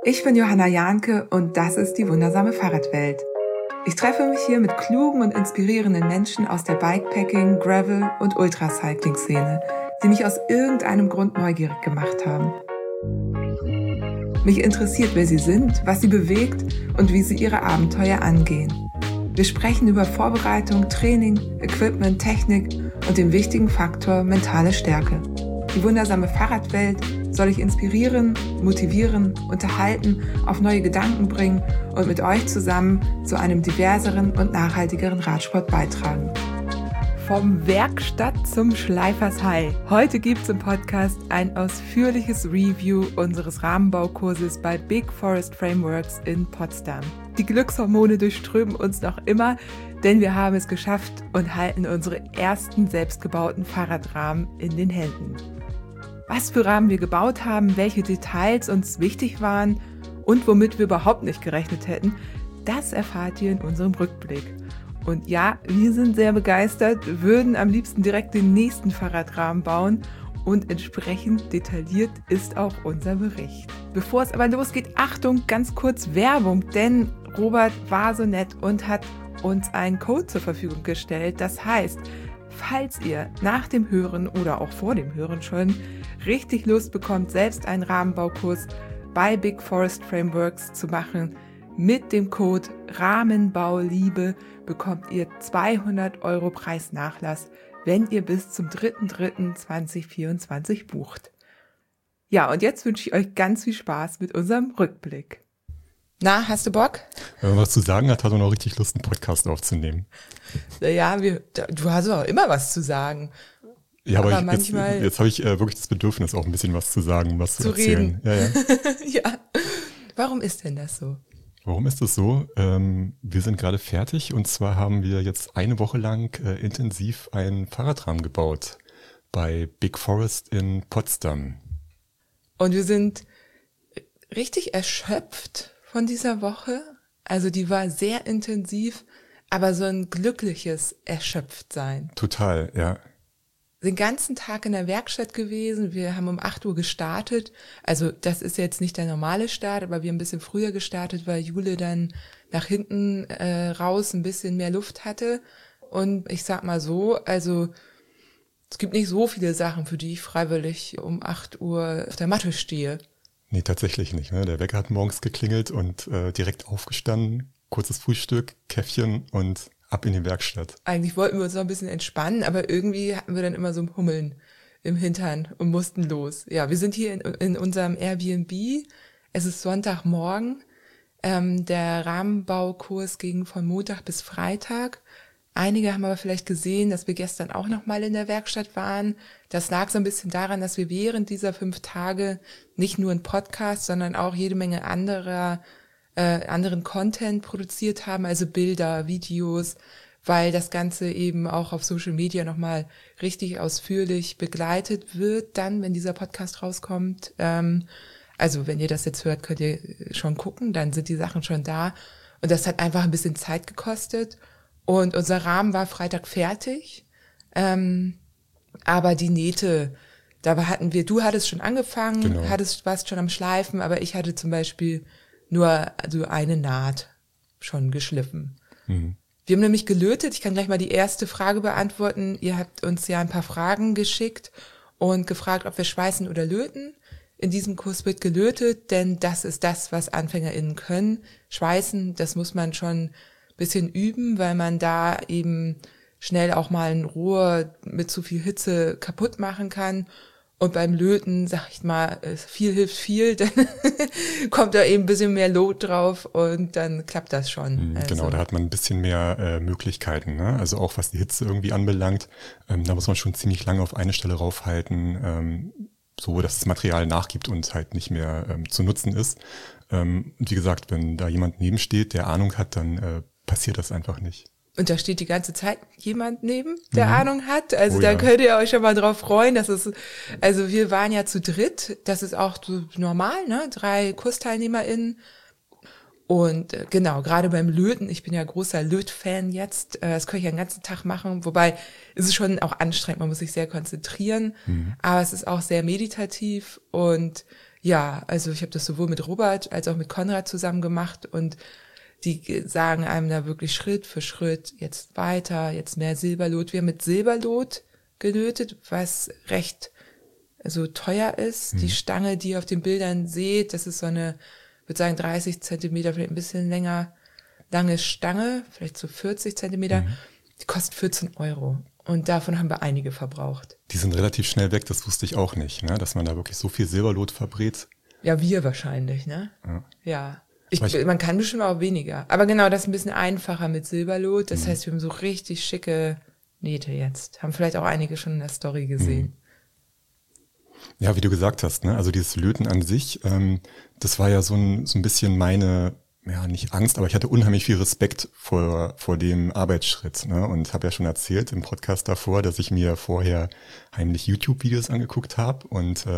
Ich bin Johanna Jahnke und das ist die wundersame Fahrradwelt. Ich treffe mich hier mit klugen und inspirierenden Menschen aus der Bikepacking-, Gravel- und Ultracycling-Szene, die mich aus irgendeinem Grund neugierig gemacht haben. Mich interessiert, wer sie sind, was sie bewegt und wie sie ihre Abenteuer angehen. Wir sprechen über Vorbereitung, Training, Equipment, Technik und den wichtigen Faktor mentale Stärke. Die wundersame Fahrradwelt soll ich inspirieren, motivieren, unterhalten, auf neue Gedanken bringen und mit euch zusammen zu einem diverseren und nachhaltigeren Radsport beitragen. Vom Werkstatt zum Schleifers High. Heute gibt's im Podcast ein ausführliches Review unseres Rahmenbaukurses bei Big Forest Frameworks in Potsdam. Die Glückshormone durchströmen uns noch immer, denn wir haben es geschafft und halten unsere ersten selbstgebauten Fahrradrahmen in den Händen. Was für Rahmen wir gebaut haben, welche Details uns wichtig waren und womit wir überhaupt nicht gerechnet hätten, das erfahrt ihr in unserem Rückblick. Und ja, wir sind sehr begeistert, würden am liebsten direkt den nächsten Fahrradrahmen bauen und entsprechend detailliert ist auch unser Bericht. Bevor es aber losgeht, Achtung, ganz kurz Werbung, denn Robert war so nett und hat uns einen Code zur Verfügung gestellt. Das heißt, falls ihr nach dem Hören oder auch vor dem Hören schon richtig Lust bekommt, selbst einen Rahmenbaukurs bei Big Forest Frameworks zu machen, mit dem Code Rahmenbauliebe bekommt ihr 200 € Preisnachlass, wenn ihr bis zum 3.3.2024 bucht. Ja, und jetzt wünsche ich euch ganz viel Spaß mit unserem Rückblick. Na, hast du Bock? Wenn man was zu sagen hat, hat man auch richtig Lust, einen Podcast aufzunehmen. Ja, du hast auch immer was zu sagen. Ja, aber manchmal jetzt habe ich wirklich das Bedürfnis, auch ein bisschen was zu sagen, was zu erzählen. Reden. Ja. Ja. Warum ist denn das so? Warum ist das so? Wir sind gerade fertig und zwar haben wir jetzt eine Woche lang intensiv einen Fahrradrahmen gebaut bei Big Forest in Potsdam. Und wir sind richtig erschöpft von dieser Woche. Also die war sehr intensiv, aber so ein glückliches Erschöpftsein. Total, ja. Den ganzen Tag in der Werkstatt gewesen. Wir haben um 8 Uhr gestartet. Also das ist jetzt nicht der normale Start, aber wir haben ein bisschen früher gestartet, weil Jule dann nach hinten raus ein bisschen mehr Luft hatte. Und ich sag mal so, also es gibt nicht so viele Sachen, für die ich freiwillig um 8 Uhr auf der Matte stehe. Nee, tatsächlich nicht. Ne? Der Wecker hat morgens geklingelt und direkt aufgestanden, kurzes Frühstück, Käffchen und ab in die Werkstatt. Eigentlich wollten wir uns noch ein bisschen entspannen, aber irgendwie hatten wir dann immer so ein Hummeln im Hintern und mussten los. Ja, wir sind hier in unserem Airbnb. Es ist Sonntagmorgen. Der Rahmenbaukurs ging von Montag bis Freitag. Einige haben aber vielleicht gesehen, dass wir gestern auch noch mal in der Werkstatt waren. Das lag so ein bisschen daran, dass wir während dieser 5 Tage nicht nur einen Podcast, sondern auch jede Menge anderen Content produziert haben, also Bilder, Videos, weil das Ganze eben auch auf Social Media nochmal richtig ausführlich begleitet wird dann, wenn dieser Podcast rauskommt. Also wenn ihr das jetzt hört, könnt ihr schon gucken, dann sind die Sachen schon da. Und das hat einfach ein bisschen Zeit gekostet. Und unser Rahmen war Freitag fertig. Aber die Nähte, da hatten wir, du hattest schon angefangen, genau. warst schon am Schleifen, aber ich hatte zum Beispiel nur also eine Naht schon geschliffen. Mhm. Wir haben nämlich gelötet. Ich kann gleich mal die erste Frage beantworten. Ihr habt uns ja ein paar Fragen geschickt und gefragt, ob wir schweißen oder löten. In diesem Kurs wird gelötet, denn das ist das, was AnfängerInnen können. Schweißen, das muss man schon ein bisschen üben, weil man da eben schnell auch mal ein Rohr mit zu viel Hitze kaputt machen kann. Und beim Löten, sag ich mal, viel hilft viel, dann kommt da eben ein bisschen mehr Lot drauf und dann klappt das schon. Genau, da hat man ein bisschen mehr Möglichkeiten, ne? Also auch was die Hitze irgendwie anbelangt, da muss man schon ziemlich lange auf eine Stelle raufhalten, so dass das Material nachgibt und halt nicht mehr zu nutzen ist. Wie gesagt, wenn da jemand nebensteht, der Ahnung hat, dann passiert das einfach nicht. Und da steht die ganze Zeit jemand neben, der Ahnung hat. Also da könnt ihr euch schon mal drauf freuen. Also wir waren ja zu dritt. Das ist auch so normal, ne? 3 KursteilnehmerInnen. Und genau, gerade beim Löten, ich bin ja großer Löt-Fan jetzt. Das kann ich ja den ganzen Tag machen. Wobei es ist schon auch anstrengend, man muss sich sehr konzentrieren. Aber es ist auch sehr meditativ. Und Ja, also ich habe das sowohl mit Robert als auch mit Konrad zusammen gemacht und die sagen einem da wirklich Schritt für Schritt, jetzt weiter, jetzt mehr Silberlot. Wir haben mit Silberlot gelötet, was recht teuer ist. Die Stange, die ihr auf den Bildern seht, das ist so eine, würde sagen 30 Zentimeter, vielleicht ein bisschen länger, lange Stange, vielleicht so 40 Zentimeter, die kostet 14 €. Und davon haben wir einige verbraucht. Die sind relativ schnell weg, das wusste ich auch nicht, ne? Dass man da wirklich so viel Silberlot verbrät. Ja, wir wahrscheinlich, ne? Ja. Man kann bestimmt auch weniger. Aber genau, das ist ein bisschen einfacher mit Silberlot. Das heißt, wir haben so richtig schicke Nähte jetzt. Haben vielleicht auch einige schon in der Story gesehen. Ja, wie du gesagt hast, ne? Also dieses Löten an sich, das war ja so ein bisschen meine, ja, nicht Angst, aber ich hatte unheimlich viel Respekt vor dem Arbeitsschritt, ne? Und habe ja schon erzählt im Podcast davor, dass ich mir vorher heimlich YouTube-Videos angeguckt habe und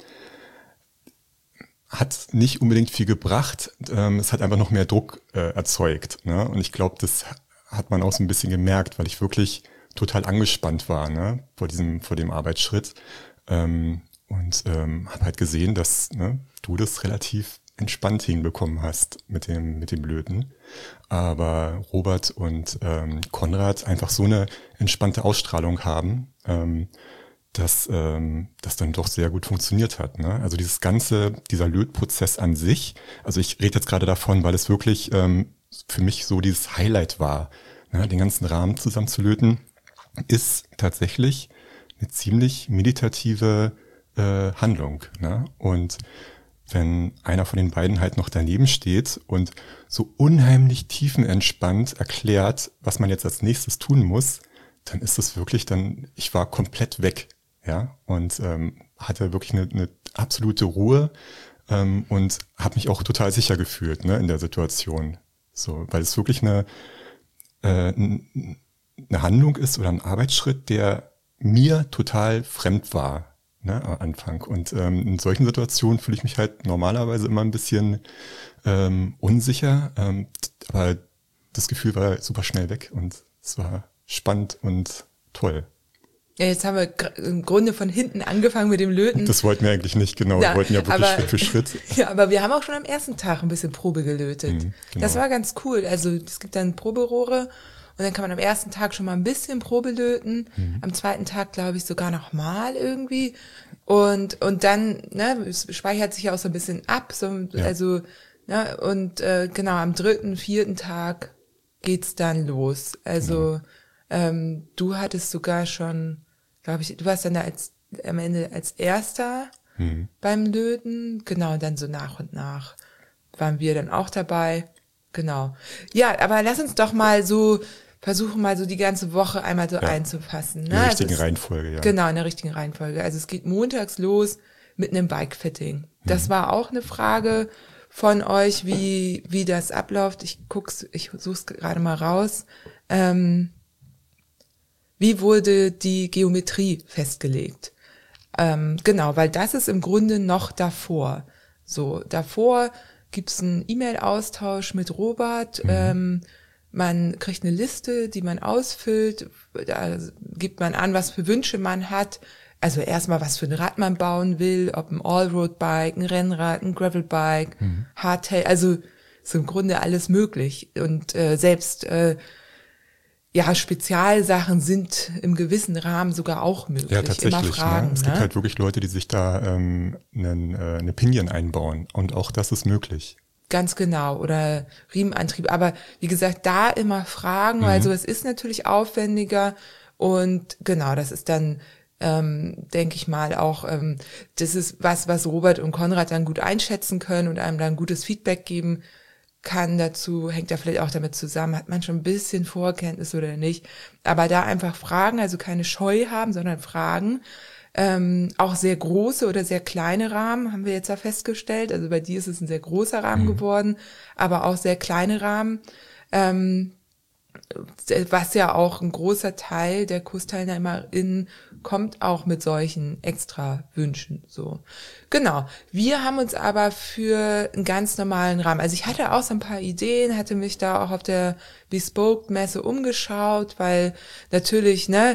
hat nicht unbedingt viel gebracht. Es hat einfach noch mehr Druck erzeugt, ne? Und ich glaube, das hat man auch so ein bisschen gemerkt, weil ich wirklich total angespannt war, ne? Vor dem Arbeitsschritt. Und habe halt gesehen, dass du das relativ entspannt hinbekommen hast mit dem Löten. Aber Robert und Konrad einfach so eine entspannte Ausstrahlung haben, dass das dann doch sehr gut funktioniert hat. Ne? Also dieser Lötprozess an sich, also ich rede jetzt gerade davon, weil es wirklich für mich so dieses Highlight war, ne? Den ganzen Rahmen zusammen zu löten, ist tatsächlich eine ziemlich meditative Handlung. Ne? Und wenn einer von den beiden halt noch daneben steht und so unheimlich tiefenentspannt erklärt, was man jetzt als nächstes tun muss, dann ist es wirklich ich war komplett weg, ja, und hatte wirklich eine absolute Ruhe und habe mich auch total sicher gefühlt, ne, in der Situation, so, weil es wirklich eine Handlung ist oder ein Arbeitsschritt, der mir total fremd war. Ne, am Anfang. Und in solchen Situationen fühle ich mich halt normalerweise immer ein bisschen unsicher, aber das Gefühl war super schnell weg und es war spannend und toll. Ja, jetzt haben wir im Grunde von hinten angefangen mit dem Löten. Das wollten wir eigentlich nicht, genau. Wir wollten ja wirklich Schritt für Schritt. Ja, aber wir haben auch schon am ersten Tag ein bisschen Probe gelötet. Genau. Das war ganz cool. Also es gibt dann Proberohre. Und dann kann man am ersten Tag schon mal ein bisschen Probe löten. Am zweiten Tag, glaube ich, sogar noch mal irgendwie. Und dann, ne, es speichert sich ja auch so ein bisschen ab. So, ja. Also, ne, und genau, am 3., 4. Tag geht's dann los. Also, du hattest sogar schon, glaube ich, du warst dann da am Ende als Erster beim Löten. Genau, dann so nach und nach waren wir dann auch dabei. Genau. Ja, aber lass uns doch mal versuchen mal so die ganze Woche einmal so einzufassen. Ne? In der richtigen Reihenfolge, ja. Genau, in der richtigen Reihenfolge. Also es geht montags los mit einem Bike-Fitting. Das war auch eine Frage von euch, wie das abläuft. Ich suche es gerade mal raus. Wie wurde die Geometrie festgelegt? Genau, weil das ist im Grunde noch davor. So, davor gibt's einen E-Mail-Austausch mit Robert. Man kriegt eine Liste, die man ausfüllt. Da gibt man an, was für Wünsche man hat. Also erstmal, was für ein Rad man bauen will, ob ein Allroad-Bike, ein Rennrad, ein Gravel-Bike, Hardtail. Also ist im Grunde alles möglich. Und selbst Spezialsachen sind im gewissen Rahmen sogar auch möglich. Ja, tatsächlich. Immer fragen, ne? Es gibt halt wirklich Leute, die sich da eine Pinion einbauen. Und auch das ist möglich. Ganz genau. Oder Riemenantrieb. Aber wie gesagt, da immer fragen. Also es ist natürlich aufwendiger. Und genau, das ist dann, denke ich mal, auch, das ist was Robert und Konrad dann gut einschätzen können und einem dann gutes Feedback geben kann. Dazu hängt ja vielleicht auch damit zusammen, hat man schon ein bisschen Vorkenntnis oder nicht. Aber da einfach fragen, also keine Scheu haben, sondern fragen. Auch sehr große oder sehr kleine Rahmen haben wir jetzt ja festgestellt. Also bei dir ist es ein sehr großer Rahmen geworden, aber auch sehr kleine Rahmen. Was ja auch ein großer Teil der KursteilnehmerInnen kommt auch mit solchen extra Wünschen, so. Genau. Wir haben uns aber für einen ganz normalen Rahmen, also ich hatte auch so ein paar Ideen, hatte mich da auch auf der Bespoke-Messe umgeschaut, weil natürlich, ne,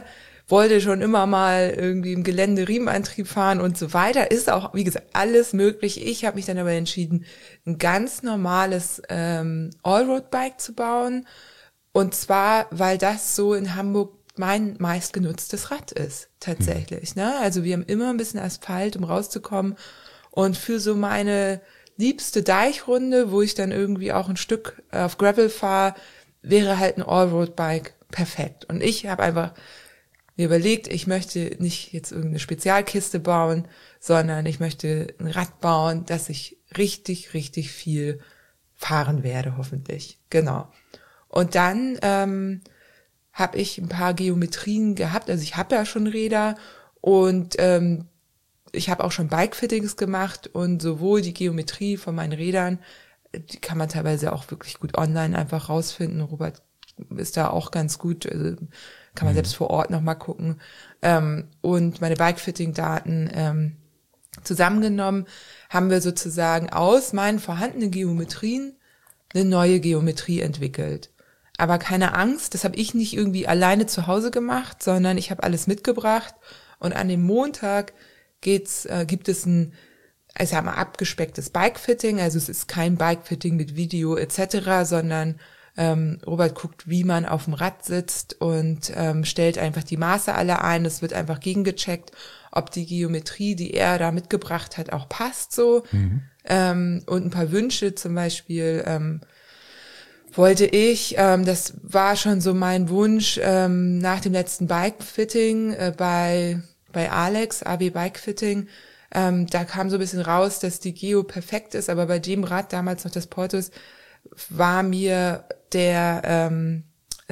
wollte schon immer mal irgendwie im Gelände Riemenantrieb fahren und so weiter. Ist auch, wie gesagt, alles möglich. Ich habe mich dann aber entschieden, ein ganz normales Allroad-Bike zu bauen. Und zwar, weil das so in Hamburg mein meistgenutztes Rad ist, tatsächlich. Ne? Also wir haben immer ein bisschen Asphalt, um rauszukommen. Und für so meine liebste Deichrunde, wo ich dann irgendwie auch ein Stück auf Gravel fahre, wäre halt ein Allroad-Bike perfekt. Und ich habe einfach mir überlegt, ich möchte nicht jetzt irgendeine Spezialkiste bauen, sondern ich möchte ein Rad bauen, das ich richtig, richtig viel fahren werde, hoffentlich. Genau. Und dann habe ich ein paar Geometrien gehabt. Also ich habe ja schon Räder und ich habe auch schon Bike-Fittings gemacht und sowohl die Geometrie von meinen Rädern, die kann man teilweise auch wirklich gut online einfach rausfinden. Robert ist da auch ganz gut, also kann man selbst vor Ort nochmal gucken. Und meine Bike-Fitting-Daten zusammengenommen, haben wir sozusagen aus meinen vorhandenen Geometrien eine neue Geometrie entwickelt. Aber keine Angst, das habe ich nicht irgendwie alleine zu Hause gemacht, sondern ich habe alles mitgebracht und an dem Montag gibt es ein, ich sag mal, abgespecktes Bike-Fitting, also es ist kein Bike-Fitting mit Video etc., sondern Robert guckt, wie man auf dem Rad sitzt und stellt einfach die Maße alle ein. Es wird einfach gegengecheckt, ob die Geometrie, die er da mitgebracht hat, auch passt so. Und ein paar Wünsche zum Beispiel wollte ich, das war schon so mein Wunsch nach dem letzten Bike-Fitting bei Alex, AB Bike-Fitting, da kam so ein bisschen raus, dass die Geo perfekt ist, aber bei dem Rad, damals noch das Portus, war mir mir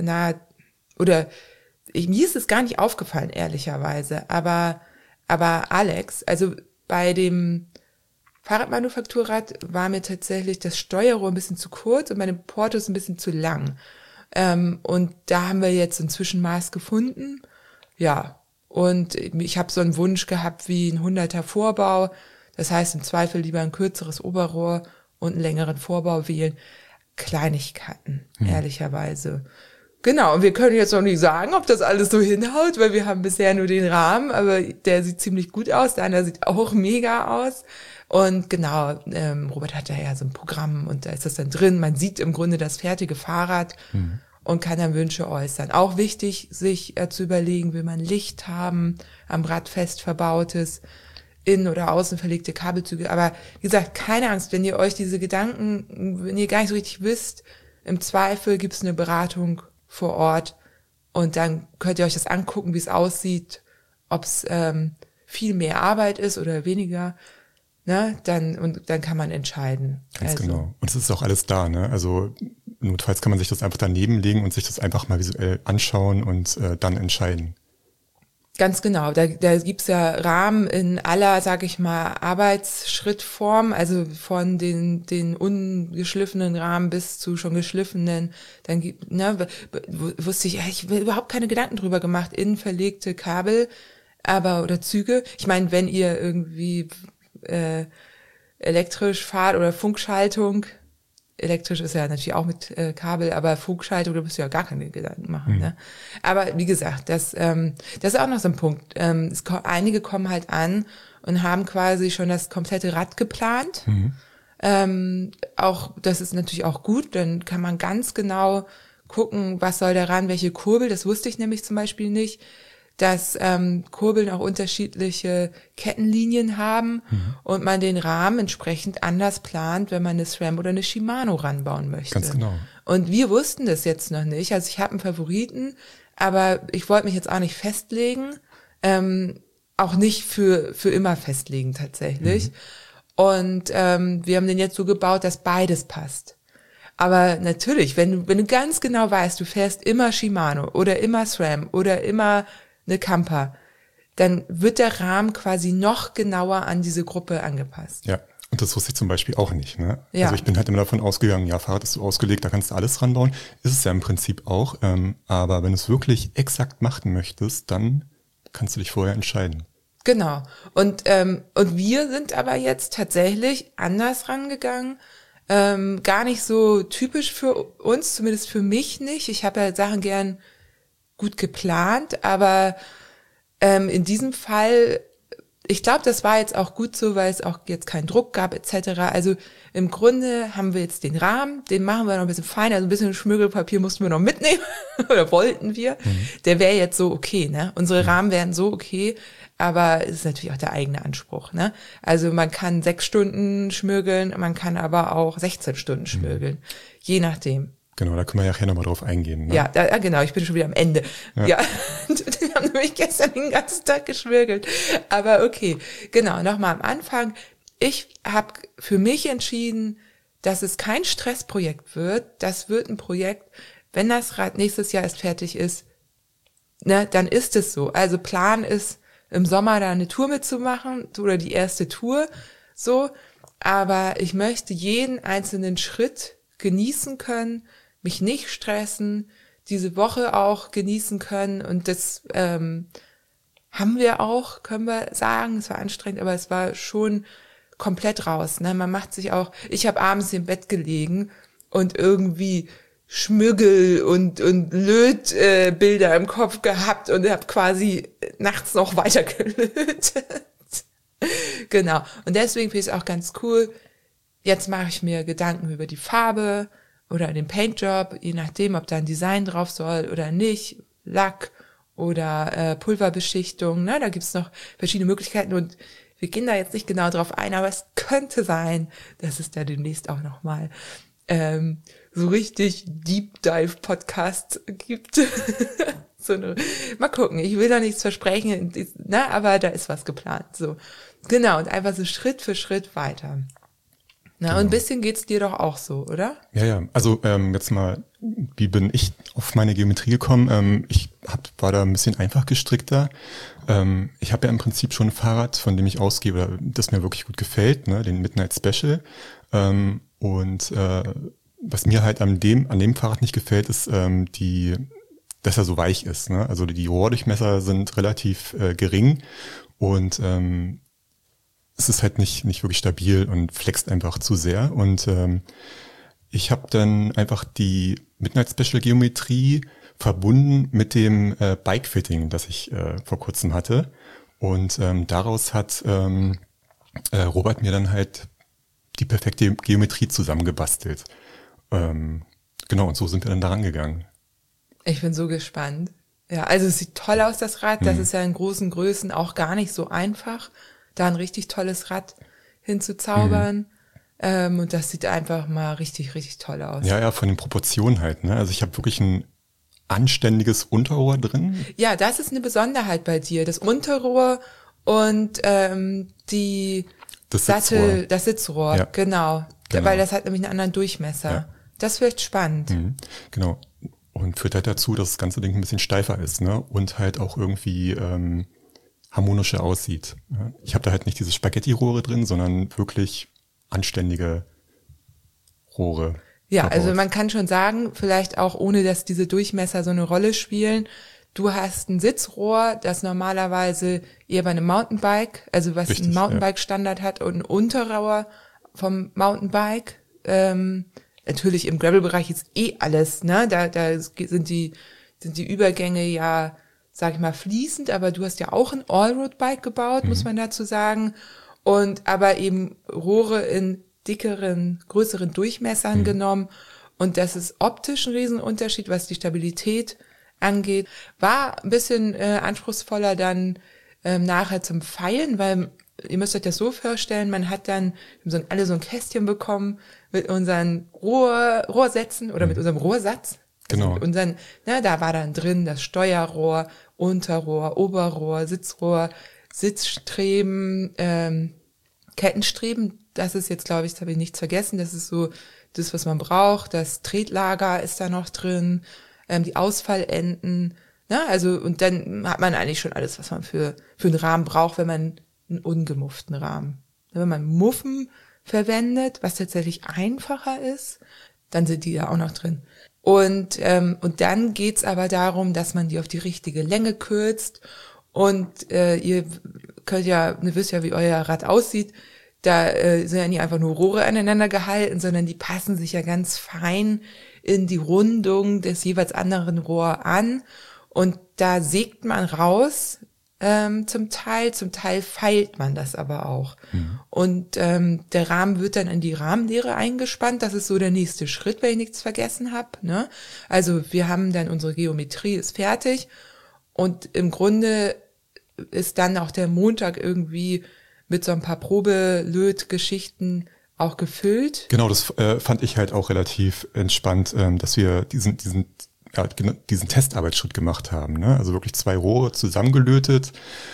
ist es gar nicht aufgefallen, ehrlicherweise, aber Alex, also bei dem Fahrradmanufakturrad war mir tatsächlich das Steuerrohr ein bisschen zu kurz und bei dem Portus ein bisschen zu lang. Und da haben wir jetzt ein Zwischenmaß gefunden. Ja, und ich habe so einen Wunsch gehabt wie ein 100er Vorbau. Das heißt, im Zweifel lieber ein kürzeres Oberrohr und einen längeren Vorbau wählen. Kleinigkeiten, ehrlicherweise. Genau, und wir können jetzt noch nicht sagen, ob das alles so hinhaut, weil wir haben bisher nur den Rahmen, aber der sieht ziemlich gut aus, der andere sieht auch mega aus. Und genau, Robert hat da ja so ein Programm und da ist das dann drin. Man sieht im Grunde das fertige Fahrrad und kann dann Wünsche äußern. Auch wichtig, sich zu überlegen, will man Licht haben, am Rad fest verbautes, innen oder außen verlegte Kabelzüge. Aber wie gesagt, keine Angst, wenn ihr euch diese Gedanken, wenn ihr gar nicht so richtig wisst, im Zweifel gibt's eine Beratung vor Ort und dann könnt ihr euch das angucken, wie es aussieht, ob es viel mehr Arbeit ist oder weniger. Ne, dann kann man entscheiden. Ganz genau. Und es ist auch alles da, ne? Also notfalls kann man sich das einfach daneben legen und sich das einfach mal visuell anschauen und dann entscheiden. Ganz genau. Da gibt's ja Rahmen in aller, sag ich mal, Arbeitsschrittform, also von den ungeschliffenen Rahmen bis zu schon geschliffenen. Dann wusste ich habe überhaupt keine Gedanken drüber gemacht, innen verlegte Kabel, oder Züge. Ich meine, wenn ihr irgendwie elektrisch fahrt oder Funkschaltung, elektrisch ist ja natürlich auch mit Kabel, aber Funkschaltung, da müsst ihr ja gar keine Gedanken machen. Ne? Aber wie gesagt, das ist auch noch so ein Punkt. Einige kommen halt an und haben quasi schon das komplette Rad geplant. Auch das ist natürlich auch gut, dann kann man ganz genau gucken, was soll daran, welche Kurbel, das wusste ich nämlich zum Beispiel nicht, dass Kurbeln auch unterschiedliche Kettenlinien haben und man den Rahmen entsprechend anders plant, wenn man eine SRAM oder eine Shimano ranbauen möchte. Ganz genau. Und wir wussten das jetzt noch nicht. Also ich habe einen Favoriten, aber ich wollte mich jetzt auch nicht festlegen, auch nicht für immer festlegen tatsächlich. Und wir haben den jetzt so gebaut, dass beides passt. Aber natürlich, wenn du ganz genau weißt, du fährst immer Shimano oder immer SRAM oder immer eine Camper, dann wird der Rahmen quasi noch genauer an diese Gruppe angepasst. Ja, und das wusste ich zum Beispiel auch nicht. Ne? Ja. Also ich bin halt immer davon ausgegangen, ja, Fahrrad ist so ausgelegt, da kannst du alles ranbauen. Ist es ja im Prinzip auch. Aber wenn du es wirklich exakt machen möchtest, dann kannst du dich vorher entscheiden. Genau. Und wir sind aber jetzt tatsächlich anders rangegangen. Gar nicht so typisch für uns, zumindest für mich nicht. Ich habe ja Sachen gern gut geplant, aber In diesem Fall, ich glaube, das war jetzt auch gut so, weil es auch jetzt keinen Druck gab etc. Also im Grunde haben wir jetzt den Rahmen, den machen wir noch ein bisschen feiner, also ein bisschen Schmirgelpapier mussten wir noch mitnehmen oder wollten wir. Der wäre jetzt so okay, ne? Unsere Rahmen wären so okay, aber es ist natürlich auch der eigene Anspruch, ne? Also man kann 6 Stunden schmirgeln, man kann aber auch 16 Stunden schmirgeln, je nachdem. Genau, da können wir ja nachher nochmal drauf eingehen. Ne? Ja, genau, ich bin schon wieder am Ende. Ja. Wir haben nämlich gestern den ganzen Tag geschmirgelt. Aber okay, genau, nochmal am Anfang. Ich habe für mich entschieden, dass es kein Stressprojekt wird. Das wird ein Projekt, wenn das Rad nächstes Jahr erst fertig ist, ne, dann ist es so. Also Plan ist, im Sommer da eine Tour mitzumachen oder die erste Tour, so. Aber ich möchte jeden einzelnen Schritt genießen können, mich nicht stressen, diese Woche auch genießen können und das haben wir auch, können wir sagen, es war anstrengend, aber es war schon komplett raus, ne? Man macht sich auch, ich habe abends im Bett gelegen und irgendwie Schmirgel und Lötbilder im Kopf gehabt und habe quasi nachts noch weiter gelötet. Genau, und deswegen finde ich es auch ganz cool, jetzt mache ich mir Gedanken über die Farbe, oder den Paintjob, je nachdem, ob da ein Design drauf soll oder nicht, Lack oder Pulverbeschichtung, ne, da gibt's noch verschiedene Möglichkeiten und wir gehen da jetzt nicht genau drauf ein, aber es könnte sein, dass es da demnächst auch nochmal so richtig Deep Dive Podcasts gibt. Mal gucken, ich will da nichts versprechen, ne, aber da ist was geplant, so. Genau, und einfach so Schritt für Schritt weiter. Na, genau. Und ein bisschen geht's dir doch auch so, oder? Ja. Also jetzt mal, wie bin ich auf meine Geometrie gekommen? Ich war da ein bisschen einfach gestrickter. Ich habe ja im Prinzip schon ein Fahrrad, von dem ich ausgehe, das mir wirklich gut gefällt, ne, den Midnight Special. Und was mir halt an dem Fahrrad nicht gefällt, ist dass er so weich ist. Ne? Also die Rohrdurchmesser sind relativ gering und es ist halt nicht wirklich stabil und flext einfach zu sehr. Und ich habe dann einfach die Midnight Special Geometrie verbunden mit dem Bike-Fitting, das ich vor kurzem hatte. Und daraus hat Robert mir dann halt die perfekte Geometrie zusammengebastelt. Genau, und so sind wir dann daran gegangen. Ich bin so gespannt. Ja, also es sieht toll aus, das Rad. Das ist ja in großen Größen auch gar nicht so einfach, da ein richtig tolles Rad hinzuzaubern. Und das sieht einfach mal richtig, richtig toll aus. Ja, von den Proportionen halt. Ne? Also ich habe wirklich ein anständiges Unterrohr drin. Ja, das ist eine Besonderheit bei dir. Das Unterrohr und das Sitzrohr, ja. Genau. Weil das hat nämlich einen anderen Durchmesser. Ja. Das wird spannend. Genau. Und führt halt dazu, dass das ganze Ding ein bisschen steifer ist, ne? Und halt auch irgendwie harmonischer aussieht. Ja? Ich habe da halt nicht diese Spaghetti-Rohre drin, sondern wirklich anständige Rohre. Ja, verbaut. Also man kann schon sagen, vielleicht auch ohne, dass diese Durchmesser so eine Rolle spielen, du hast ein Sitzrohr, das normalerweise eher bei einem Mountainbike, also was richtig, ein Mountainbike-Standard hat, und ein Unterrohr vom Mountainbike. Natürlich im Gravel-Bereich ist alles, ne? Da sind die Übergänge ja, sag ich mal, fließend, aber du hast ja auch ein Allroad-Bike gebaut, muss man dazu sagen. Und aber eben Rohre in dickeren, größeren Durchmessern genommen. Und das ist optisch ein Riesenunterschied, was die Stabilität angeht. War ein bisschen anspruchsvoller dann nachher zum Feilen, weil ihr müsst euch das so vorstellen, man hat dann alle so ein Kästchen bekommen mit unseren Rohrsätzen oder mit unserem Rohrsatz. Genau. Also mit unseren, da war dann drin das Steuerrohr, Unterrohr, Oberrohr, Sitzrohr, Sitzstreben, Kettenstreben. Das ist jetzt, glaube ich, das habe ich nichts vergessen. Das ist so das, was man braucht. Das Tretlager ist da noch drin, die Ausfallenden. Also, und dann hat man eigentlich schon alles, was man für einen Rahmen braucht, wenn man einen ungemufften Rahmen. Wenn man Muffen verwendet, was tatsächlich einfacher ist, dann sind die da auch noch drin. Und dann geht's aber darum, dass man die auf die richtige Länge kürzt. Und ihr wisst ja, wie euer Rad aussieht. Da sind ja nicht einfach nur Rohre aneinander gehalten, sondern die passen sich ja ganz fein in die Rundung des jeweils anderen Rohr an. Und da sägt man raus zum Teil feilt man das aber auch. Und der Rahmen wird dann in die Rahmenlehre eingespannt, das ist so der nächste Schritt, wenn ich nichts vergessen habe. Ne? Also wir haben dann, unsere Geometrie ist fertig und im Grunde ist dann auch der Montag irgendwie mit so ein paar Probelötgeschichten auch gefüllt. Genau, das fand ich halt auch relativ entspannt, dass wir diesen Testarbeitsschritt gemacht haben. Ne? Also wirklich 2 Rohre zusammengelötet,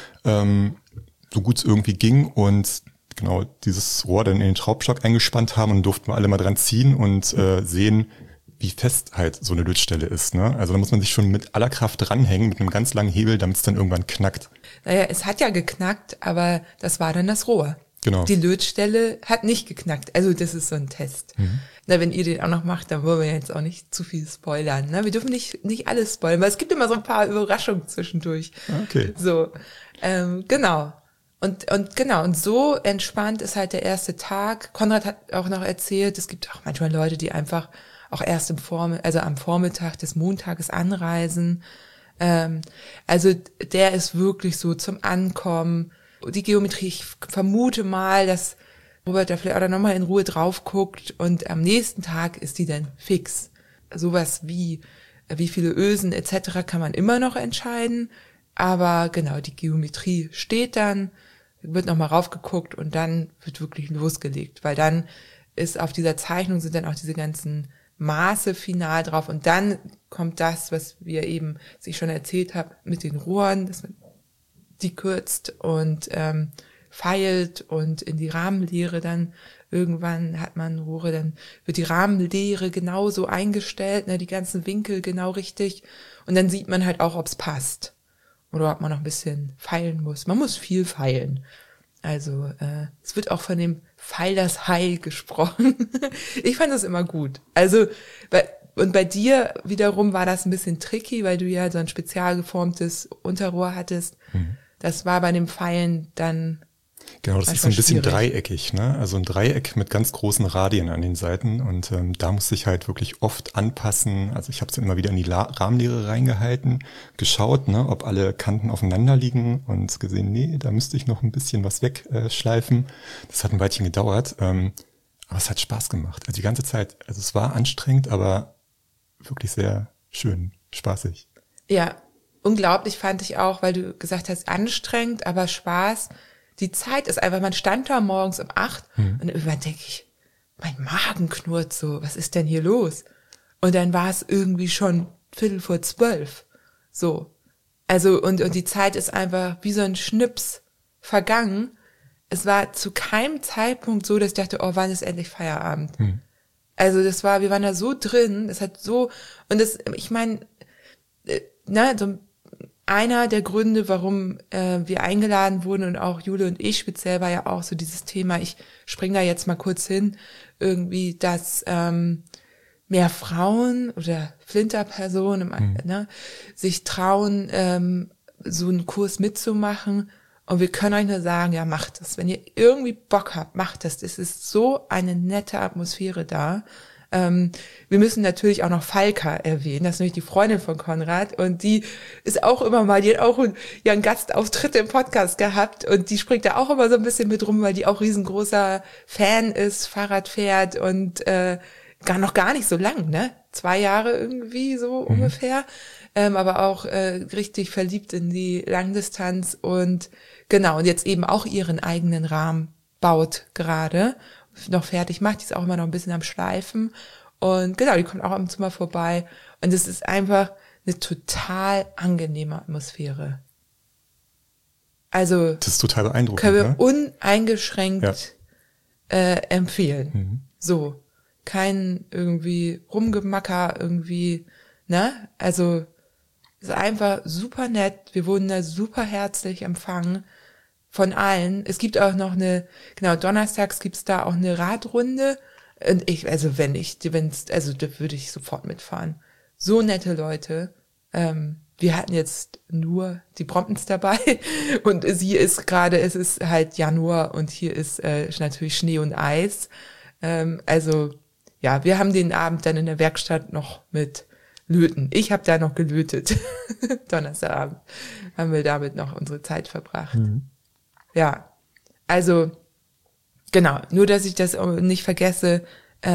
so gut es irgendwie ging und genau dieses Rohr dann in den Schraubstock eingespannt haben und durften wir alle mal dran ziehen und sehen, wie fest halt so eine Lötstelle ist. Ne? Also da muss man sich schon mit aller Kraft dranhängen, mit einem ganz langen Hebel, damit es dann irgendwann knackt. Naja, es hat ja geknackt, aber das war dann das Rohr. Genau. Die Lötstelle hat nicht geknackt. Also das ist so ein Test. Na, wenn ihr den auch noch macht, dann wollen wir jetzt auch nicht zu viel spoilern. Ne? Wir dürfen nicht alles spoilern, weil es gibt immer so ein paar Überraschungen zwischendurch. Okay. So, genau. Und genau, und so entspannt ist halt der erste Tag. Konrad hat auch noch erzählt, es gibt auch manchmal Leute, die einfach auch erst am Vormittag des Montages anreisen. Also der ist wirklich so zum Ankommen. Die Geometrie, ich vermute mal, dass Robert da vielleicht auch nochmal in Ruhe drauf guckt und am nächsten Tag ist die dann fix. Sowas wie viele Ösen etc. kann man immer noch entscheiden, aber genau, die Geometrie steht dann, wird nochmal raufgeguckt und dann wird wirklich losgelegt, weil dann ist auf dieser Zeichnung sind dann auch diese ganzen Maße final drauf und dann kommt das, was wir eben, was ich schon erzählt habe, mit den Rohren, dass man die kürzt und feilt und in die Rahmenlehre dann irgendwann hat man Rohre, dann wird die Rahmenlehre genauso eingestellt, ne, die ganzen Winkel genau richtig und dann sieht man halt auch, ob es passt oder ob man noch ein bisschen feilen muss. Man muss viel feilen. Also es wird auch von dem Pfeil das Heil gesprochen. Ich fand das immer gut. Also und bei dir wiederum war das ein bisschen tricky, weil du ja so ein spezial geformtes Unterrohr hattest. Das war bei den Pfeilen dann genau, das ist so ein bisschen dreieckig, ne? Also ein Dreieck mit ganz großen Radien an den Seiten und da musste ich halt wirklich oft anpassen. Also ich habe es immer wieder in die Rahmenlehre reingehalten, geschaut, ne, ob alle Kanten aufeinander liegen und gesehen, nee, da müsste ich noch ein bisschen was wegschleifen. Das hat ein Weilchen gedauert, aber es hat Spaß gemacht. Also die ganze Zeit, also es war anstrengend, aber wirklich sehr schön, spaßig. Ja, unglaublich fand ich auch, weil du gesagt hast, anstrengend, aber Spaß. Die Zeit ist einfach, man stand da morgens um 8 und irgendwann denke ich, mein Magen knurrt so, was ist denn hier los? Und dann war es irgendwie schon 11:45. So. Also, und die Zeit ist einfach wie so ein Schnips vergangen. Es war zu keinem Zeitpunkt so, dass ich dachte, oh, wann ist endlich Feierabend? Also wir waren da so drin, es hat so, und das, ich meine, so einer der Gründe, warum wir eingeladen wurden und auch Jule und ich speziell, war ja auch so dieses Thema, ich springe da jetzt mal kurz hin, irgendwie, dass mehr Frauen oder Flinterpersonen sich trauen, so einen Kurs mitzumachen. Und wir können euch nur sagen, ja, macht das. Wenn ihr irgendwie Bock habt, macht das. Es ist so eine nette Atmosphäre da. Wir müssen natürlich auch noch Falka erwähnen, das ist nämlich die Freundin von Konrad und die ist auch immer mal, die hat auch einen Gastauftritt im Podcast gehabt und die springt da auch immer so ein bisschen mit rum, weil die auch riesengroßer Fan ist, Fahrrad fährt und noch gar nicht so lang, ne? 2 Jahre irgendwie so ungefähr, aber auch richtig verliebt in die Langdistanz und genau, und jetzt eben auch ihren eigenen Rahmen baut gerade, noch fertig macht, die ist auch immer noch ein bisschen am Schleifen und genau, die kommt auch ab und zu mal vorbei und es ist einfach eine total angenehme Atmosphäre. Also das ist total beeindruckend. Können wir ne? uneingeschränkt empfehlen. So, kein irgendwie Rumgemacker irgendwie, ne? Also es ist einfach super nett. Wir wurden da super herzlich empfangen von allen. Es gibt auch noch donnerstags gibt's da auch eine Radrunde. Und da würde ich sofort mitfahren. So nette Leute. Wir hatten jetzt nur die Bromptons dabei und es ist halt Januar und hier ist natürlich Schnee und Eis. Wir haben den Abend dann in der Werkstatt noch mit löten. Ich habe da noch gelötet. Donnerstagabend haben wir damit noch unsere Zeit verbracht. Ja, also genau, nur dass ich das nicht vergesse,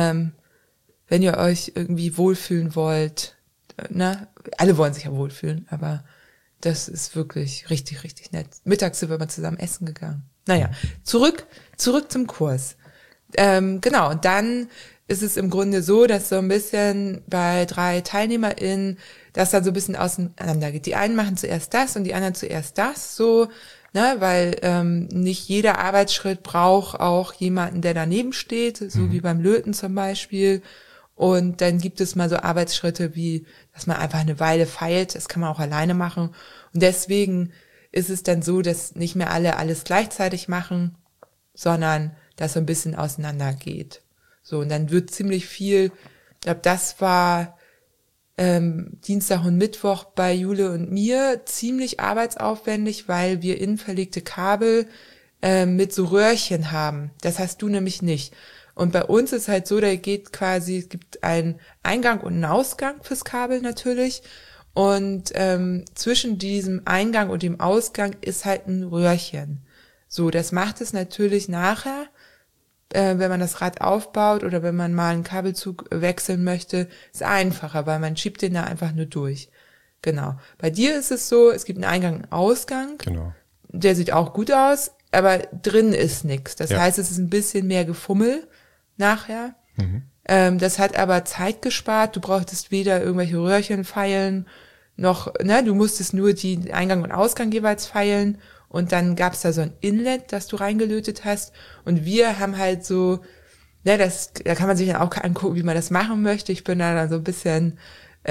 wenn ihr euch irgendwie wohlfühlen wollt, ne? Alle wollen sich ja wohlfühlen, aber das ist wirklich richtig, richtig nett. Mittags sind wir mal zusammen essen gegangen. Naja, zurück zum Kurs. Genau, und dann ist es im Grunde so, dass so ein bisschen bei 3 TeilnehmerInnen das dann so ein bisschen auseinander geht. Die einen machen zuerst das und die anderen zuerst das, so, ne, weil nicht jeder Arbeitsschritt braucht auch jemanden, der daneben steht, so wie beim Löten zum Beispiel. Und dann gibt es mal so Arbeitsschritte wie, dass man einfach eine Weile feilt, das kann man auch alleine machen. Und deswegen ist es dann so, dass nicht mehr alle alles gleichzeitig machen, sondern dass so ein bisschen auseinander geht. So, und dann wird ziemlich viel, ich glaube, das war Dienstag und Mittwoch bei Jule und mir ziemlich arbeitsaufwendig, weil wir innenverlegte Kabel mit so Röhrchen haben. Das hast du nämlich nicht. Und bei uns ist halt so, da geht quasi, es gibt einen Eingang und einen Ausgang fürs Kabel natürlich. Und zwischen diesem Eingang und dem Ausgang ist halt ein Röhrchen. So, das macht es natürlich nachher, wenn man das Rad aufbaut oder wenn man mal einen Kabelzug wechseln möchte, ist einfacher, weil man schiebt den da einfach nur durch. Genau. Bei dir ist es so, es gibt einen Eingang und einen Ausgang. Genau. Der sieht auch gut aus, aber drin ist nichts. Das Ja. heißt, es ist ein bisschen mehr Gefummel nachher. Das hat aber Zeit gespart. Du brauchtest weder irgendwelche Röhrchen feilen, noch, ne, du musstest nur die Eingang und Ausgang jeweils feilen. Und dann gab's da so ein Inlet, das du reingelötet hast. Und wir haben halt so, ne, da kann man sich dann auch angucken, wie man das machen möchte. Ich bin da dann so ein bisschen,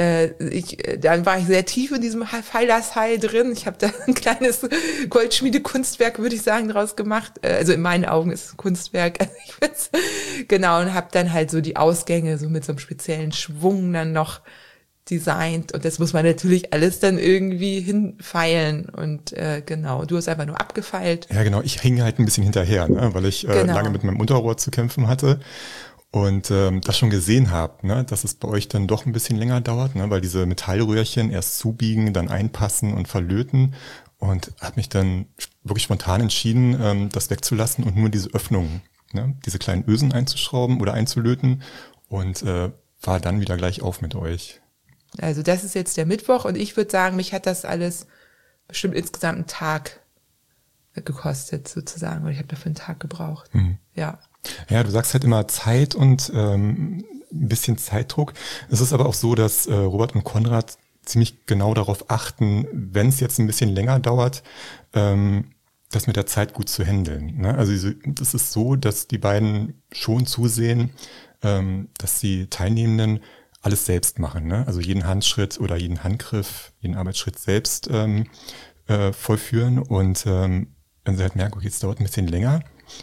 dann war ich sehr tief in diesem Pfeilerseil drin. Ich habe da ein kleines Goldschmiedekunstwerk, würde ich sagen, draus gemacht. Also in meinen Augen ist es ein Kunstwerk. Genau, und habe dann halt so die Ausgänge so mit so einem speziellen Schwung dann noch designt, und das muss man natürlich alles dann irgendwie hinfeilen, und genau, du hast einfach nur abgefeilt. Ja, genau, ich hing halt ein bisschen hinterher, ne, weil ich lange mit meinem Unterrohr zu kämpfen hatte und das schon gesehen habe, ne, dass es bei euch dann doch ein bisschen länger dauert, ne, weil diese Metallröhrchen erst zubiegen, dann einpassen und verlöten, und habe mich dann wirklich spontan entschieden, das wegzulassen und nur diese Öffnungen, ne, diese kleinen Ösen einzuschrauben oder einzulöten, und war dann wieder gleich auf mit euch. Also das ist jetzt der Mittwoch, und ich würde sagen, mich hat das alles bestimmt insgesamt einen Tag gekostet, sozusagen, weil ich habe dafür einen Tag gebraucht. Ja. Ja, du sagst halt immer Zeit und ein bisschen Zeitdruck. Es ist aber auch so, dass Robert und Konrad ziemlich genau darauf achten, wenn es jetzt ein bisschen länger dauert, das mit der Zeit gut zu handeln, ne? Also das ist so, dass die beiden schon zusehen, dass die Teilnehmenden alles selbst machen, ne? Also jeden Handschritt oder jeden Handgriff, jeden Arbeitsschritt selbst vollführen, und wenn sie halt merken, okay, es dauert ein bisschen länger,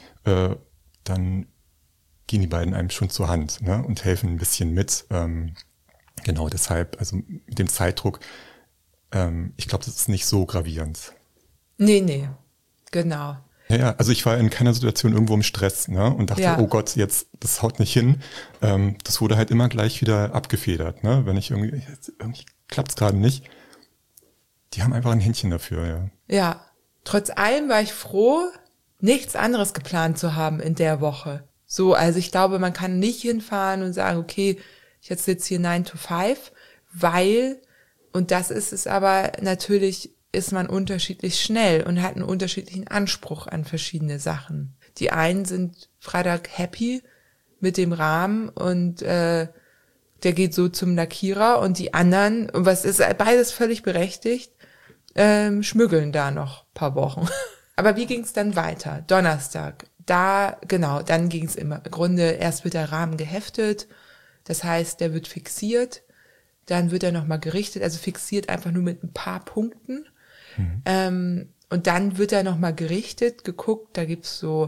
dann gehen die beiden einem schon zur Hand, ne, und helfen ein bisschen mit. Genau deshalb, also mit dem Zeitdruck, ich glaube, das ist nicht so gravierend. Nee, genau. Ja, also ich war in keiner Situation irgendwo im Stress, ne, und dachte, oh Gott, jetzt, das haut nicht hin. Das wurde halt immer gleich wieder abgefedert, ne, wenn ich irgendwie klappt's gerade nicht. Die haben einfach ein Händchen dafür, ja. Ja. Trotz allem war ich froh, nichts anderes geplant zu haben in der Woche. So, also ich glaube, man kann nicht hinfahren und sagen, okay, ich jetzt sitze hier 9 to 5, weil, und das ist es aber, natürlich ist man unterschiedlich schnell und hat einen unterschiedlichen Anspruch an verschiedene Sachen. Die einen sind Freitag happy mit dem Rahmen und der geht so zum Lackierer, und die anderen, und was ist beides völlig berechtigt, schmüggeln da noch ein paar Wochen. Aber wie ging es dann weiter? Donnerstag, dann ging es im Grunde, erst wird der Rahmen geheftet, das heißt, der wird fixiert, dann wird er nochmal gerichtet, also fixiert einfach nur mit ein paar Punkten. Und dann wird er nochmal gerichtet, geguckt, da gibt's so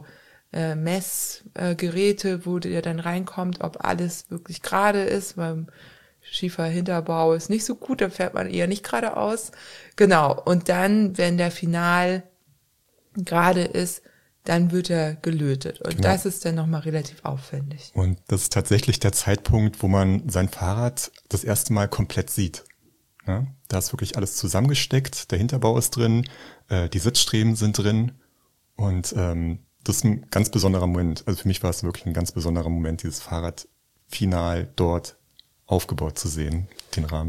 Messgeräte, wo der dann reinkommt, ob alles wirklich gerade ist, weil schiefer Hinterbau ist nicht so gut, da fährt man eher nicht geradeaus. Genau, und dann, wenn der Final gerade ist, dann wird er gelötet. Und das ist dann nochmal relativ aufwendig. Und das ist tatsächlich der Zeitpunkt, wo man sein Fahrrad das erste Mal komplett sieht. Ja, da ist wirklich alles zusammengesteckt, der Hinterbau ist drin, die Sitzstreben sind drin und das ist ein ganz besonderer Moment. Also für mich war es wirklich ein ganz besonderer Moment, dieses Fahrrad final dort aufgebaut zu sehen, den Rahmen.